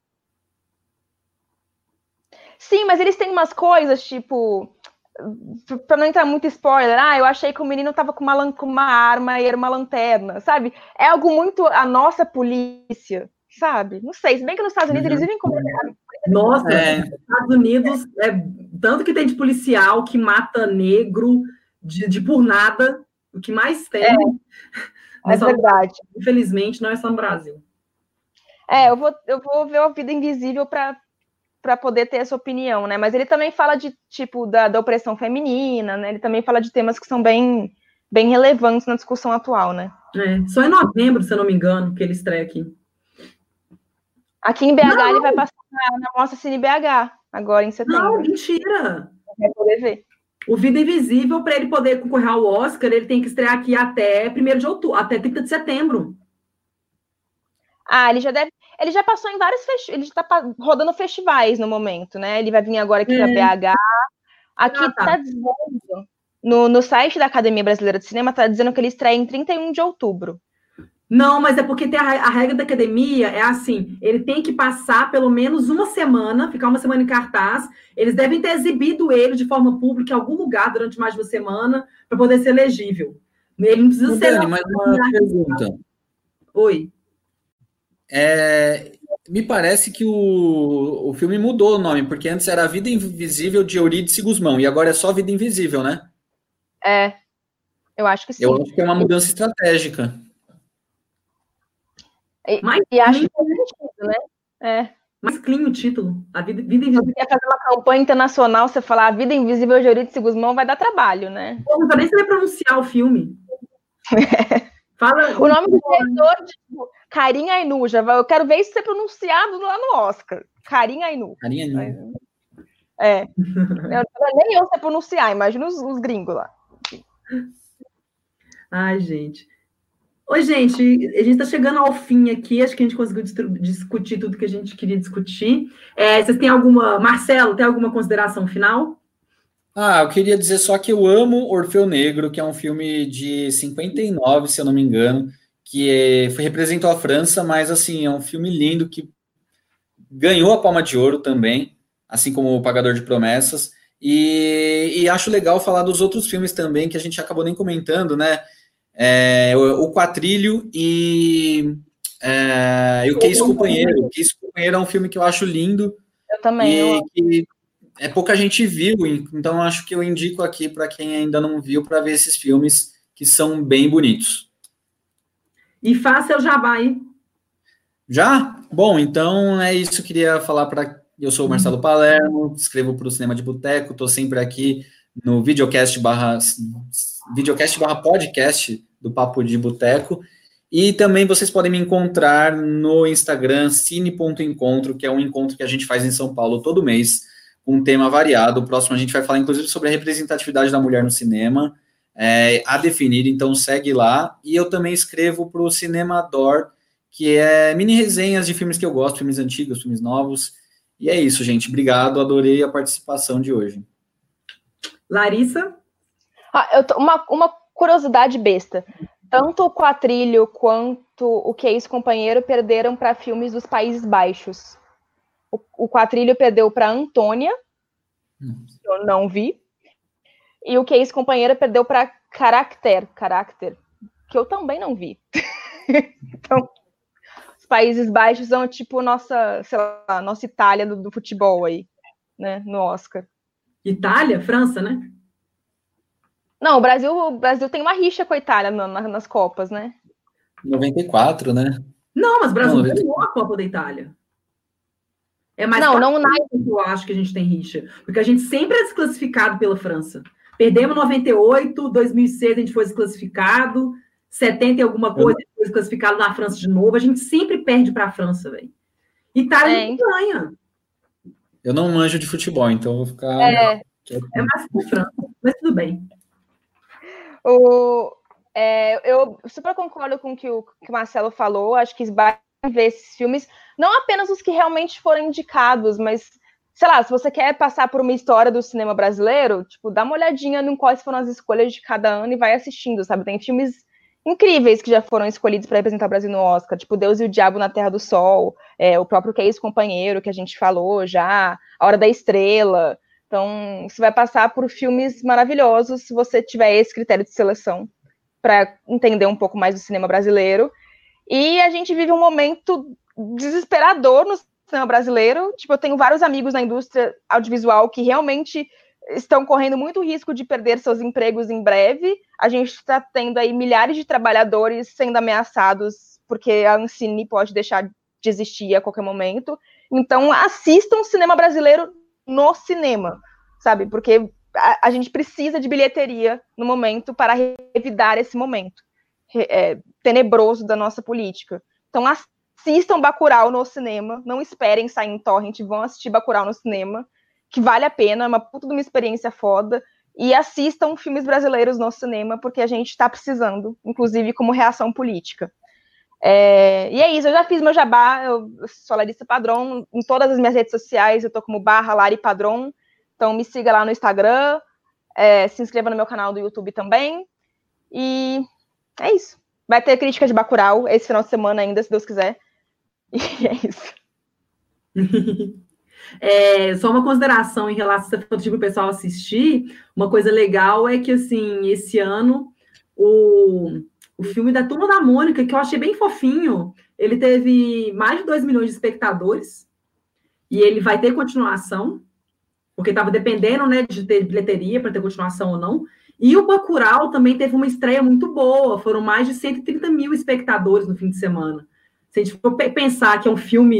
Sim, mas eles têm umas coisas, tipo... Pra não entrar muito spoiler, ah, eu achei que o menino tava com uma, com uma arma e era uma lanterna, sabe? É algo muito a nossa polícia, sabe? Não sei, se bem que nos Estados Unidos uhum. eles vivem como... Nossa, é. Nos Estados Unidos, é, tanto que tem de policial que mata negro de, de por nada, o que mais tem. É, é verdade. Infelizmente, não é só no Brasil. É, eu vou, eu vou ver A Vida Invisível para para poder ter essa opinião, né? Mas ele também fala de, tipo, da, da opressão feminina, né? Ele também fala de temas que são bem, bem relevantes na discussão atual, né? É, só em novembro, se eu não me engano, que ele estreia aqui. Aqui em B H, não. Ele vai passar na, na Mostra Cine B H, agora em setembro. Não, mentira! Vai poder ver. O Vida Invisível, para ele poder concorrer ao Oscar, ele tem que estrear aqui até primeiro de outubro, até trinta de setembro. Ah, ele já deve... Ele já passou em vários festivais, ele está rodando festivais no momento, né? Ele vai vir agora aqui é. para B H. Aqui ah, tá. tá dizendo, no, no site da Academia Brasileira de Cinema, tá dizendo que ele estreia em trinta e um de outubro. Não, mas é porque tem a, a regra da academia é assim, ele tem que passar pelo menos uma semana, ficar uma semana em cartaz, eles devem ter exibido ele de forma pública em algum lugar durante mais de uma semana para poder ser elegível. Ele não precisa ser... Dani, mas uma pergunta. Oi. É, me parece que o, o filme mudou o nome, porque antes era A Vida Invisível de Eurídice Guzmão, e agora é só Vida Invisível, né? É, eu acho que sim. Eu acho que é uma mudança estratégica. E, Mas, e acho que é sentido, né? É. Mais clean o título. A vida, vida invisível. Se você quer fazer uma campanha internacional, você falar A Vida Invisível de Eurídice Guzmão, vai dar trabalho, né? Pô, não sabia nem saber pronunciar o filme. Fala. O nome do diretor, tipo, Karim Ainu, já vai, eu quero ver isso ser pronunciado lá no Oscar. Karim Ainu. Karim Ainu. É. Eu, nem eu sei pronunciar, imagina os, os gringos lá. Ai, gente. Oi, gente, a gente está chegando ao fim aqui, acho que a gente conseguiu discutir tudo que a gente queria discutir. É, vocês têm alguma... Marcelo, tem alguma consideração final? Ah, eu queria dizer só que eu amo Orfeu Negro, que é um filme de cinquenta e nove, se eu não me engano, que é, foi, representou a França, mas, assim, é um filme lindo que ganhou a Palma de Ouro também, assim como O Pagador de Promessas, e, e acho legal falar dos outros filmes também, que a gente acabou nem comentando, né? É, o, o Quatrilho e, é, e o Que Isso Companheiro. O Que Isso Companheiro é um filme que eu acho lindo. Eu também. E eu... que é, pouca gente viu, então acho que eu indico aqui para quem ainda não viu, para ver esses filmes que são bem bonitos. E faça seu jabá aí. Já? Bom, então é isso que eu queria falar para... Eu sou o Marcelo Palermo, escrevo para o Cinema de Boteco, estou sempre aqui no videocast barra, videocast barra podcast do Papo de Boteco, e também vocês podem me encontrar no Instagram, cine ponto encontro, que é um encontro que a gente faz em São Paulo todo mês, com um tema variado. O próximo a gente vai falar, inclusive, sobre a representatividade da mulher no cinema, é, a definir, então segue lá. E eu também escrevo para o Cinemador, que é mini resenhas de filmes que eu gosto, filmes antigos, filmes novos. E é isso, gente. Obrigado, adorei a participação de hoje. Larissa? Ah, eu tô, uma, uma curiosidade besta. Tanto o Quatrilho quanto o Que Isso Companheiro perderam para filmes dos Países Baixos. O, o Quatrilho perdeu para Antônia, hum. que eu não vi, e o Que Isso Companheiro perdeu para Caracter, Caracter, que eu também não vi. Então, os Países Baixos são tipo nossa, sei lá, nossa Itália do, do futebol aí, né, no Oscar. Itália? França, né? Não, o Brasil, o Brasil tem uma rixa com a Itália na, na, nas Copas, né? noventa e quatro, né? Não, mas o Brasil não, ganhou a Copa da Itália. É mais não, não na... que eu acho que a gente tem rixa. Porque a gente sempre é desclassificado pela França. Perdemos em noventa e oito, dois mil e seis a gente foi desclassificado, setenta e alguma coisa eu... a gente foi desclassificado na França de novo. A gente sempre perde para a França, velho. Itália é, não ganha. Eu não manjo de futebol, então eu vou ficar... É, é mais que a França, mas tudo bem. O, é, eu super concordo com o que o, que o Marcelo falou, acho que vai ver esses filmes, não apenas os que realmente foram indicados, mas, sei lá, se você quer passar por uma história do cinema brasileiro, tipo, dá uma olhadinha em quais foram as escolhas de cada ano e vai assistindo, sabe? Tem filmes incríveis que já foram escolhidos para representar o Brasil no Oscar, tipo Deus e o Diabo na Terra do Sol, é, o próprio Que Isso Companheiro, que a gente falou já, A Hora da Estrela. Então, você vai passar por filmes maravilhosos se você tiver esse critério de seleção para entender um pouco mais do cinema brasileiro. E a gente vive um momento desesperador no cinema brasileiro. Tipo, eu tenho vários amigos na indústria audiovisual que realmente estão correndo muito risco de perder seus empregos em breve. A gente está tendo aí milhares de trabalhadores sendo ameaçados porque a Ancine pode deixar de existir a qualquer momento. Então, assistam o cinema brasileiro no cinema, sabe? Porque a, a gente precisa de bilheteria no momento para revidar esse momento é, tenebroso da nossa política. Então, assistam Bacurau no cinema, não esperem sair em torrent, vão assistir Bacurau no cinema, que vale a pena, é uma puta de uma experiência foda, e assistam filmes brasileiros no cinema, porque a gente está precisando, inclusive como reação política. É, e é isso, eu já fiz meu jabá, eu sou Larissa Padron, em todas as minhas redes sociais eu tô como barra Lari Padron, então me siga lá no Instagram, é, se inscreva no meu canal do YouTube também, e é isso. Vai ter crítica de Bacurau esse final de semana ainda, se Deus quiser, e é isso. É, só uma consideração em relação a o pessoal assistir, uma coisa legal é que, assim, esse ano, o... O filme da Turma da Mônica, que eu achei bem fofinho, ele teve mais de dois milhões de espectadores, e ele vai ter continuação, porque estava dependendo, né, de ter bilheteria para ter continuação ou não. E o Bacurau também teve uma estreia muito boa, foram mais de cento e trinta mil espectadores no fim de semana. Se a gente for pensar que é um filme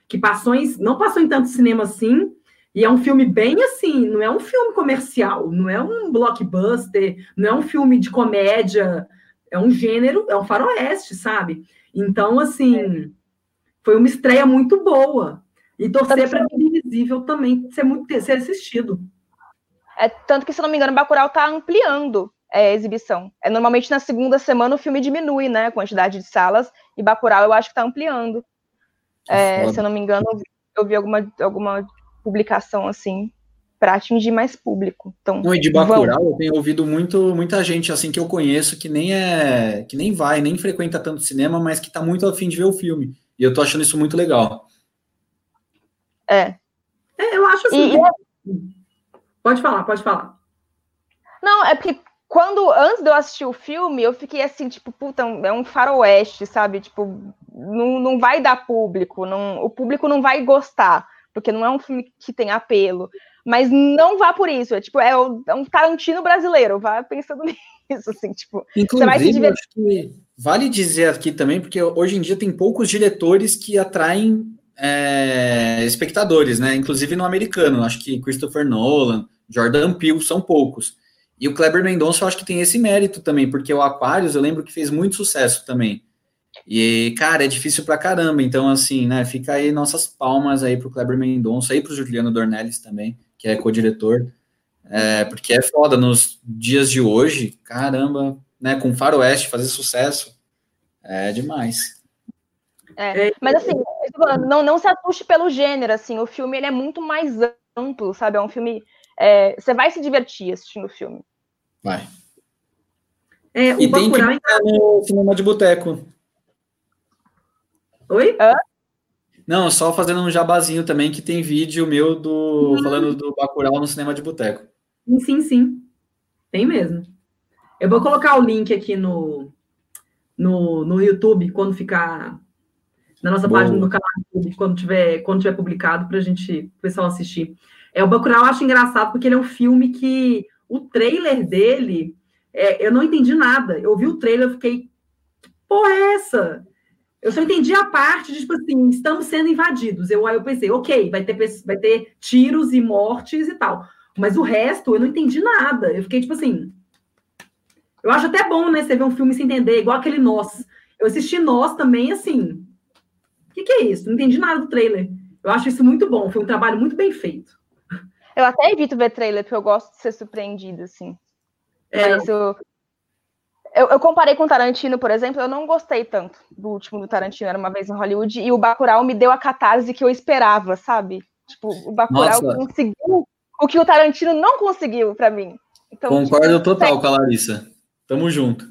que passou em, não passou em tanto cinema assim, e é um filme bem assim, não é um filme comercial, não é um blockbuster, não é um filme de comédia, é um gênero, é um faroeste, sabe? Então, assim, é. foi uma estreia muito boa. E torcer para o Invisível também ser, muito, ser assistido. É, tanto que, se não me engano, Bacurau está ampliando é, a exibição. É, normalmente, na segunda semana, o filme diminui, né, a quantidade de salas, e Bacurau, eu acho que está ampliando. É, se eu não me engano, eu vi alguma, alguma publicação, assim, para atingir mais público. Então, não, e de Bacurau, vão. Eu tenho ouvido muito, muita gente, assim, que eu conheço, que nem é, que nem vai, nem frequenta tanto cinema, mas que está muito a fim de ver o filme. E eu tô achando isso muito legal. É. é eu acho assim. E, que... Pode falar, pode falar. Não, é porque quando, antes de eu assistir o filme, eu fiquei assim, tipo, puta, é um faroeste, sabe? Tipo, não, não vai dar público, não, o público não vai gostar, porque não é um filme que tem apelo. Mas não vá por isso, é tipo, é um Tarantino brasileiro, vá pensando nisso, assim, tipo, inclusive, você vai se divertir. Acho que vale dizer aqui também, porque hoje em dia tem poucos diretores que atraem é, espectadores, né? Inclusive no americano, acho que Christopher Nolan, Jordan Peele são poucos. E o Kleber Mendonça eu acho que tem esse mérito também, porque o Aquarius eu lembro que fez muito sucesso também. E, cara, é difícil pra caramba, então assim, né, fica aí nossas palmas aí pro Kleber Mendonça, aí pro Juliano Dornelles também, que é co-diretor, é, porque é foda, nos dias de hoje, caramba, né, com faroeste fazer sucesso, é demais. É, mas assim, não, não se assuste pelo gênero, assim, o filme ele é muito mais amplo, sabe, é um filme, é, você vai se divertir assistindo o filme. Vai. É, o e Bacurau... tem que ir no cinema de boteco. Oi? Hã? Não, só fazendo um jabazinho também, que tem vídeo meu do hum. falando do Bacurau no cinema de boteco. Sim, sim, sim. Tem mesmo. Eu vou colocar o link aqui no, no, no YouTube, quando ficar na nossa Boa. página do canal do YouTube, quando tiver, quando tiver publicado, para a gente, o pessoal assistir. É, o Bacurau eu acho engraçado, porque ele é um filme que o trailer dele, é, eu não entendi nada. Eu vi o trailer, eu fiquei, que porra é essa? Eu só entendi a parte de, tipo assim, estamos sendo invadidos. Eu, aí eu pensei, ok, vai ter, vai ter tiros e mortes e tal. Mas o resto, eu não entendi nada. Eu fiquei, tipo assim... Eu acho até bom, né, você ver um filme sem entender, igual aquele Nós. Eu assisti Nós também, assim... O que, que é isso? Não entendi nada do trailer. Eu acho isso muito bom. Foi um trabalho muito bem feito. Eu até evito ver trailer, porque eu gosto de ser surpreendida, assim. É, Mas eu... Eu, eu comparei com o Tarantino, por exemplo, eu não gostei tanto do último do Tarantino, Era Uma Vez em Hollywood, e o Bacurau me deu a catarse que eu esperava, sabe? Tipo, o Bacurau Nossa. conseguiu o que o Tarantino não conseguiu pra mim. Então, Concordo tipo, total com a Larissa. Tamo junto.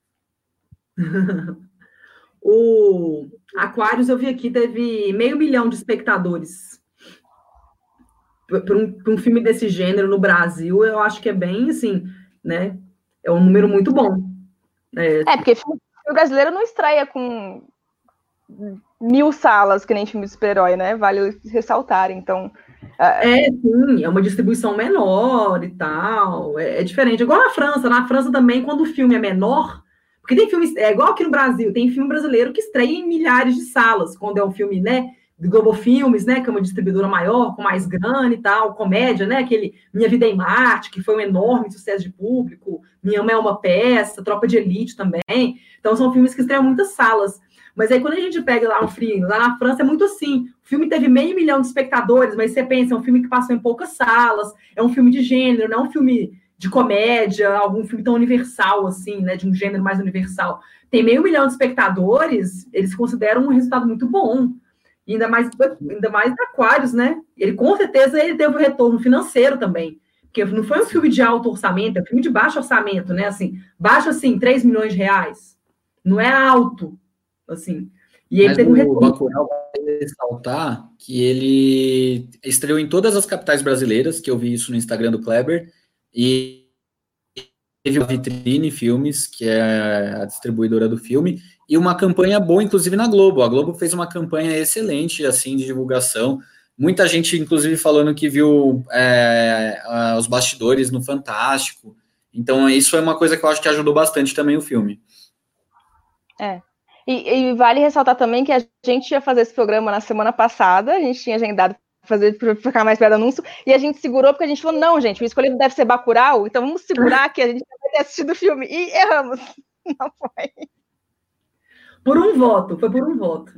O Aquarius, eu vi aqui, teve meio milhão de espectadores. Para um, um filme desse gênero no Brasil, eu acho que é bem, assim, né? É um número muito bom. É, é porque filme brasileiro não estreia com mil salas, que nem filme de super-herói, né? Vale ressaltar, então... É, sim, é uma distribuição menor e tal, é, é diferente. Igual na França, na França também, quando o filme é menor, porque tem filmes, é igual aqui no Brasil, tem filme brasileiro que estreia em milhares de salas, quando é um filme, né, do Globo Filmes, né, que é uma distribuidora maior, com mais grana e tal, comédia, né, aquele Minha Vida em Marte, que foi um enorme sucesso de público, Minha Mãe é uma Peça, Tropa de Elite também, então são filmes que estreiam muitas salas. Mas aí, quando a gente pega lá um filme, lá na França é muito assim, o filme teve meio milhão de espectadores, mas você pensa, é um filme que passou em poucas salas, é um filme de gênero, não é um filme de comédia, algum filme tão universal, assim, né, de um gênero mais universal. Tem meio milhão de espectadores, eles consideram um resultado muito bom. E ainda mais, ainda mais Aquários, né? Ele, com certeza, ele teve um retorno financeiro também. Porque não foi um filme de alto orçamento, é um filme de baixo orçamento, né? Assim, baixo, assim, três milhões de reais. Não é alto. Assim, e ele Mas teve um retorno. O Bacurau vai ressaltar que ele estreou em todas as capitais brasileiras, que eu vi isso no Instagram do Kleber, e teve a Vitrine Filmes, que é a distribuidora do filme, e uma campanha boa, inclusive, na Globo. A Globo fez uma campanha excelente, assim, de divulgação. Muita gente, inclusive, falando que viu é, os bastidores no Fantástico. Então, isso é uma coisa que eu acho que ajudou bastante também o filme. É. E, e vale ressaltar também que a gente ia fazer esse programa na semana passada, a gente tinha agendado fazer para ficar mais perto do anúncio, e a gente segurou porque a gente falou, não, gente, o escolhido deve ser Bacurau, então vamos segurar que a gente vai ter assistido o filme. E erramos. Não foi. Por um voto, foi por um voto.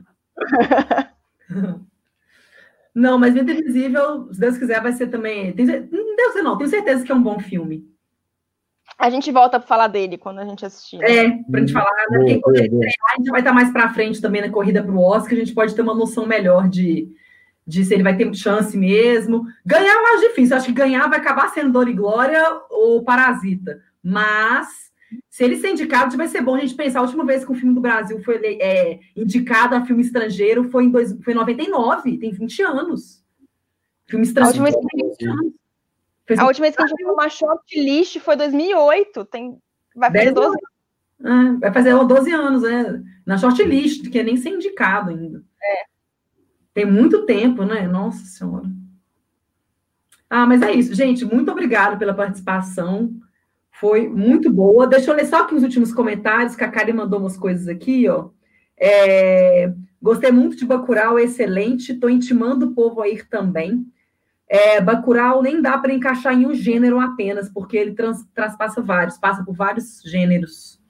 Não, mas Vida Invisível, se Deus quiser, vai ser também... Tem, não Deus não, tenho certeza que é um bom filme. A gente volta para falar dele quando a gente assistir. É, para a gente falar, né? Porque quando ele treinar, a gente vai estar mais para frente também na corrida para o Oscar, a gente pode ter uma noção melhor de, de se ele vai ter chance mesmo. Ganhar é mais difícil, acho que ganhar vai acabar sendo Dor e Glória ou Parasita. Mas, se ele ser indicado, vai ser bom a gente pensar. A última vez que o filme do Brasil foi é, indicado a filme estrangeiro foi em, dois, foi em noventa e nove, tem vinte anos. Filme estrangeiro. A última vez que a gente, a última vez que a gente viu uma shortlist foi dois mil e oito, tem, vai fazer doze anos. É, vai fazer doze anos, é, na shortlist, que é nem ser indicado ainda. É. Tem muito tempo, né? Nossa Senhora. Ah, mas é isso, gente. Muito obrigada pela participação. Foi muito boa. Deixa eu ler só aqui os últimos comentários, que a Karen mandou umas coisas aqui, ó. É, gostei muito de Bacurau, excelente. Estou intimando o povo a ir também. É, Bacurau nem dá para encaixar em um gênero apenas, porque ele trans, transpassa vários, passa por vários gêneros.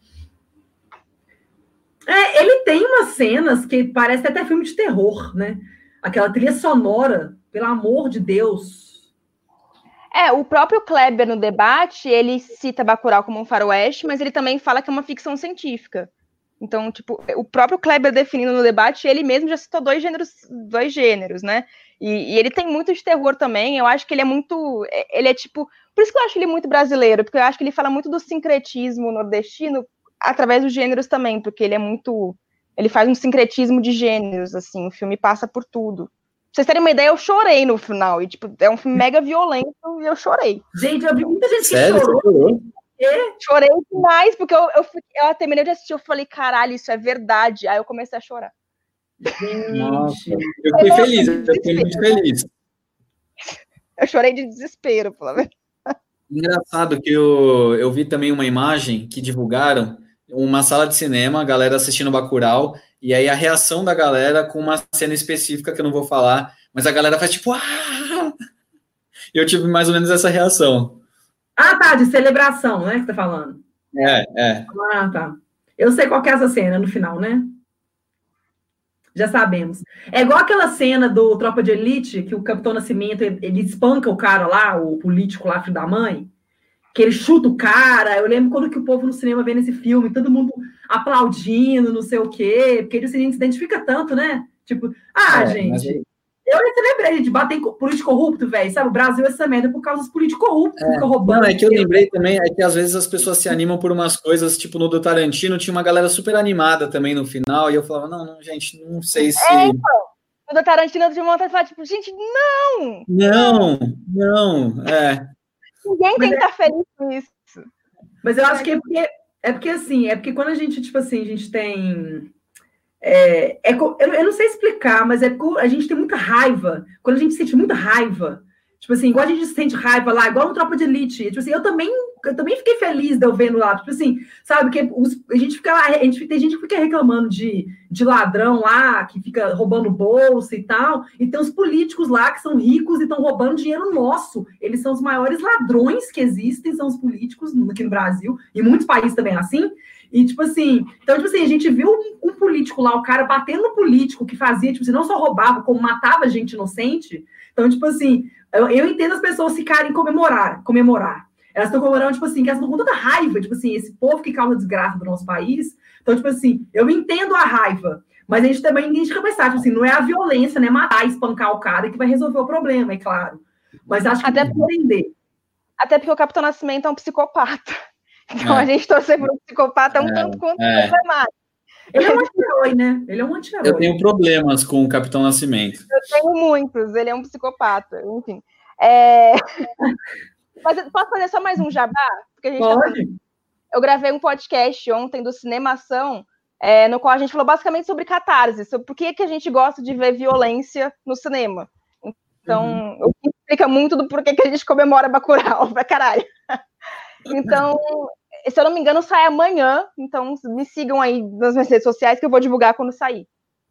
É, ele tem umas cenas que parece até filme de terror, né? Aquela trilha sonora, pelo amor de Deus. É, o próprio Kleber, no debate, ele cita Bacurau como um faroeste, mas ele também fala que é uma ficção científica. Então, tipo, o próprio Kleber definindo no debate, ele mesmo já citou dois gêneros, dois gêneros, né? E, e ele tem muito de terror também, eu acho que ele é muito, ele é tipo, por isso que eu acho ele muito brasileiro, porque eu acho que ele fala muito do sincretismo nordestino através dos gêneros também, porque ele é muito, ele faz um sincretismo de gêneros, assim, o filme passa por tudo. Pra vocês terem uma ideia, eu chorei no final, e tipo, é um filme mega violento e eu chorei. Gente, eu vi muita gente que Sério? chorou. Chorou? É? Chorei demais, porque eu, eu, eu terminei de assistir, eu falei, caralho, isso é verdade. Aí eu comecei a chorar. Gente. Eu fiquei feliz, eu fiquei muito feliz. Eu chorei de desespero, pelo menos. Engraçado que eu, eu vi também uma imagem que divulgaram, uma sala de cinema, a galera assistindo Bacurau, e aí a reação da galera com uma cena específica que eu não vou falar, mas a galera faz tipo, ah! Eu tive mais ou menos essa reação. Ah, tá, de celebração, né, que você tá falando. É, é. Ah, tá. Eu sei qual que é essa cena no final, né? Já sabemos. É igual aquela cena do Tropa de Elite, que o Capitão Nascimento, ele, ele espanca o cara lá, o político lá, filho da mãe, que ele chuta o cara. Eu lembro quando que o povo no cinema vendo esse filme, todo mundo aplaudindo, não sei o quê, porque ele se identifica tanto, né? Tipo, ah, é, gente... Mas... Eu lembrei de bater em político corrupto, velho. Sabe, o Brasil é essa merda por causa dos políticos corruptos que é, ficam roubando. Não, é que eu lembrei também, é que às vezes as pessoas se animam por umas coisas, tipo no do Tarantino, tinha uma galera super animada também no final, e eu falava, não, não gente, não sei se... É, então, no do Tarantino eu tinha vontade de falar, tipo, gente, não! Não, não, é. Ninguém tem que estar feliz com isso. Mas eu acho que é porque, é porque, assim, é porque quando a gente, tipo assim, a gente tem... É, é, eu, eu não sei explicar, mas é porque a gente tem muita raiva. Quando a gente sente muita raiva, tipo assim, igual a gente sente raiva lá, igual no Tropa de Elite. Tipo assim, eu também, eu também fiquei feliz de eu vendo lá. Tipo assim, sabe, que os, a gente fica lá, a gente, tem gente que fica reclamando de, de ladrão lá, que fica roubando bolsa e tal, e tem os políticos lá que são ricos e estão roubando dinheiro nosso. Eles são os maiores ladrões que existem, são os políticos aqui no Brasil, e muitos países também é assim. E, tipo assim, então, tipo assim, a gente viu um, um político lá, o cara batendo no político que fazia, tipo assim, não só roubava, como matava gente inocente. Então, tipo assim, eu, eu entendo as pessoas ficarem comemorar, comemorar. Elas estão comemorando, tipo assim, que elas estão com tanta raiva, tipo assim, esse povo que causa desgraça do nosso país. Então, tipo assim, eu entendo a raiva, mas a gente também a gente tem que pensar, tipo assim, não é a violência, né, matar, espancar o cara que vai resolver o problema, é claro. Mas acho que até tem que entender. Até porque o Capitão Nascimento é um psicopata. Então é. a gente torcer por um psicopata um é. tanto quanto é. não é mais. Ele é um anti-herói, né? Ele é um anti-herói. Eu tenho problemas com o Capitão Nascimento. Eu tenho muitos, ele é um psicopata, enfim. É... Mas posso fazer só mais um jabá? Porque a gente Pode. Tá... Eu gravei um podcast ontem do Cinemação, é, no qual a gente falou basicamente sobre catarse, sobre por que, que a gente gosta de ver violência no cinema. Então, uhum. explica muito do porquê que a gente comemora Bacurau, pra caralho. Então, se eu não me engano, sai amanhã, então me sigam aí nas minhas redes sociais que eu vou divulgar quando sair.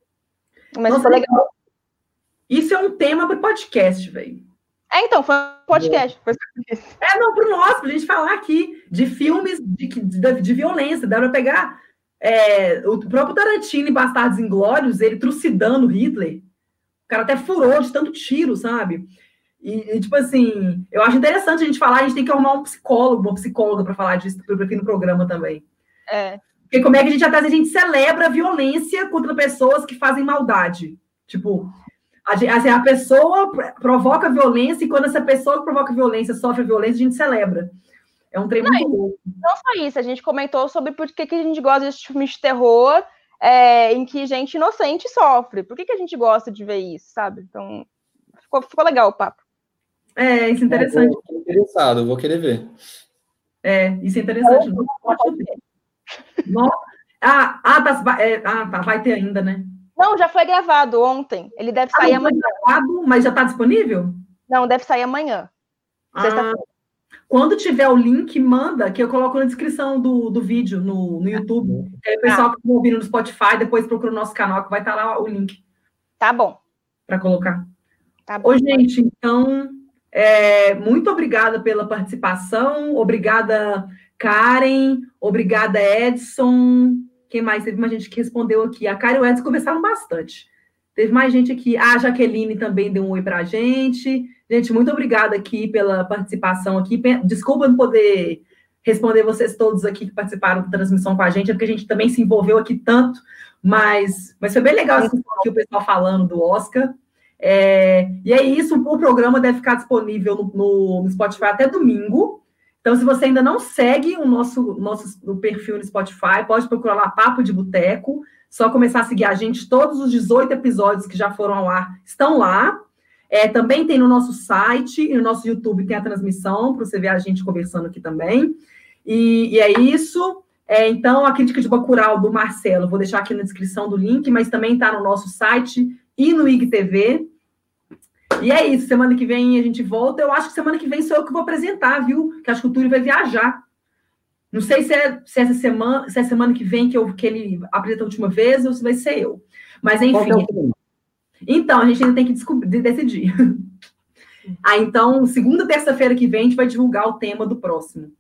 Mas Nossa, foi legal. Isso é um tema para o podcast, velho. É, então, foi um podcast. Foi... É, não, para o nosso, para a gente falar aqui de filmes de, de, de violência. Dá para pegar é, o próprio Tarantino em Bastardos Inglórios, ele trucidando Hitler. O cara até furou de tanto tiro, sabe? E, e, tipo assim, eu acho interessante a gente falar, a gente tem que arrumar um psicólogo, uma psicóloga para falar disso aqui no programa também. É. Porque como é que a gente, até a gente celebra a violência contra pessoas que fazem maldade? Tipo... A, assim, a pessoa provoca violência e quando essa pessoa que provoca violência sofre violência, a gente celebra. É um trem muito louco. Não só isso, a gente comentou sobre por que, que a gente gosta de filmes de terror é, em que gente inocente sofre. Por que, que a gente gosta de ver isso, sabe? Então, ficou, ficou legal o papo. É, isso é interessante. Eu vou interessado, vou querer ver. É, isso é interessante. Não pode ver. Não. Ah, ah, tá, é, ah, tá, vai ter ainda, né? Não, já foi gravado ontem. Ele deve sair ah, amanhã. Gravado, mas já está disponível? Não, deve sair amanhã. Ah, quando tiver o link, manda, que eu coloco na descrição do, do vídeo no, no YouTube. Aí o pessoal ah. que está ouvindo no Spotify, depois procura o nosso canal, que vai estar lá o link. Tá bom. Para colocar. Tá bom. Ô, gente, então, é, muito obrigada pela participação. Obrigada, Karen. Obrigada, Edson. Quem mais? Teve mais gente que respondeu aqui. A Karen e o Edson conversaram bastante. Teve mais gente aqui. A Jaqueline também deu um oi pra gente. Gente, muito obrigada aqui pela participação aqui. Desculpa não poder responder vocês todos aqui que participaram da transmissão com a gente, é porque a gente também se envolveu aqui tanto, mas, mas foi bem legal aqui o pessoal falando do Oscar. É, e é isso, o programa deve ficar disponível no, no, no Spotify até domingo. Então, se você ainda não segue o nosso, nosso o perfil no Spotify, pode procurar lá Papo de Boteco, só começar a seguir a gente. Todos os dezoito episódios que já foram ao ar estão lá. É, também tem no nosso site e no nosso YouTube tem a transmissão, para você ver a gente conversando aqui também. E, e é isso. É, então, a crítica de Bacurau do Marcelo, vou deixar aqui na descrição do link, mas também está no nosso site e no I G T V. E é isso, semana que vem a gente volta. Eu acho que semana que vem sou eu que vou apresentar, viu? Que acho que o Túlio vai viajar. Não sei se é, se é essa semana, se é semana que vem que, eu, que ele apresenta a última vez ou se vai ser eu. Mas, enfim. Então, a gente ainda tem que descobrir, decidir. Ah, então, segunda, terça-feira que vem, a gente vai divulgar o tema do próximo.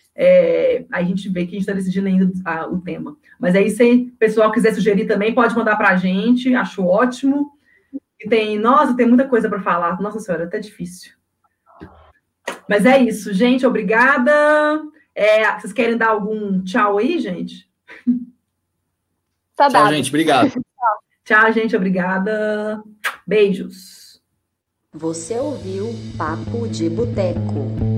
É, aí a gente vê que a gente está decidindo ainda ah, o tema. Mas aí, se o pessoal quiser sugerir também, pode mandar para a gente. Acho ótimo. E tem, nossa, tem muita coisa para falar. Nossa Senhora, é até difícil. Mas é isso, gente. Obrigada. É, vocês querem dar algum tchau aí, gente? Tá tchau, dado. gente. Obrigado. Tchau, gente. Obrigada. Beijos. Você ouviu Papo de Boteco.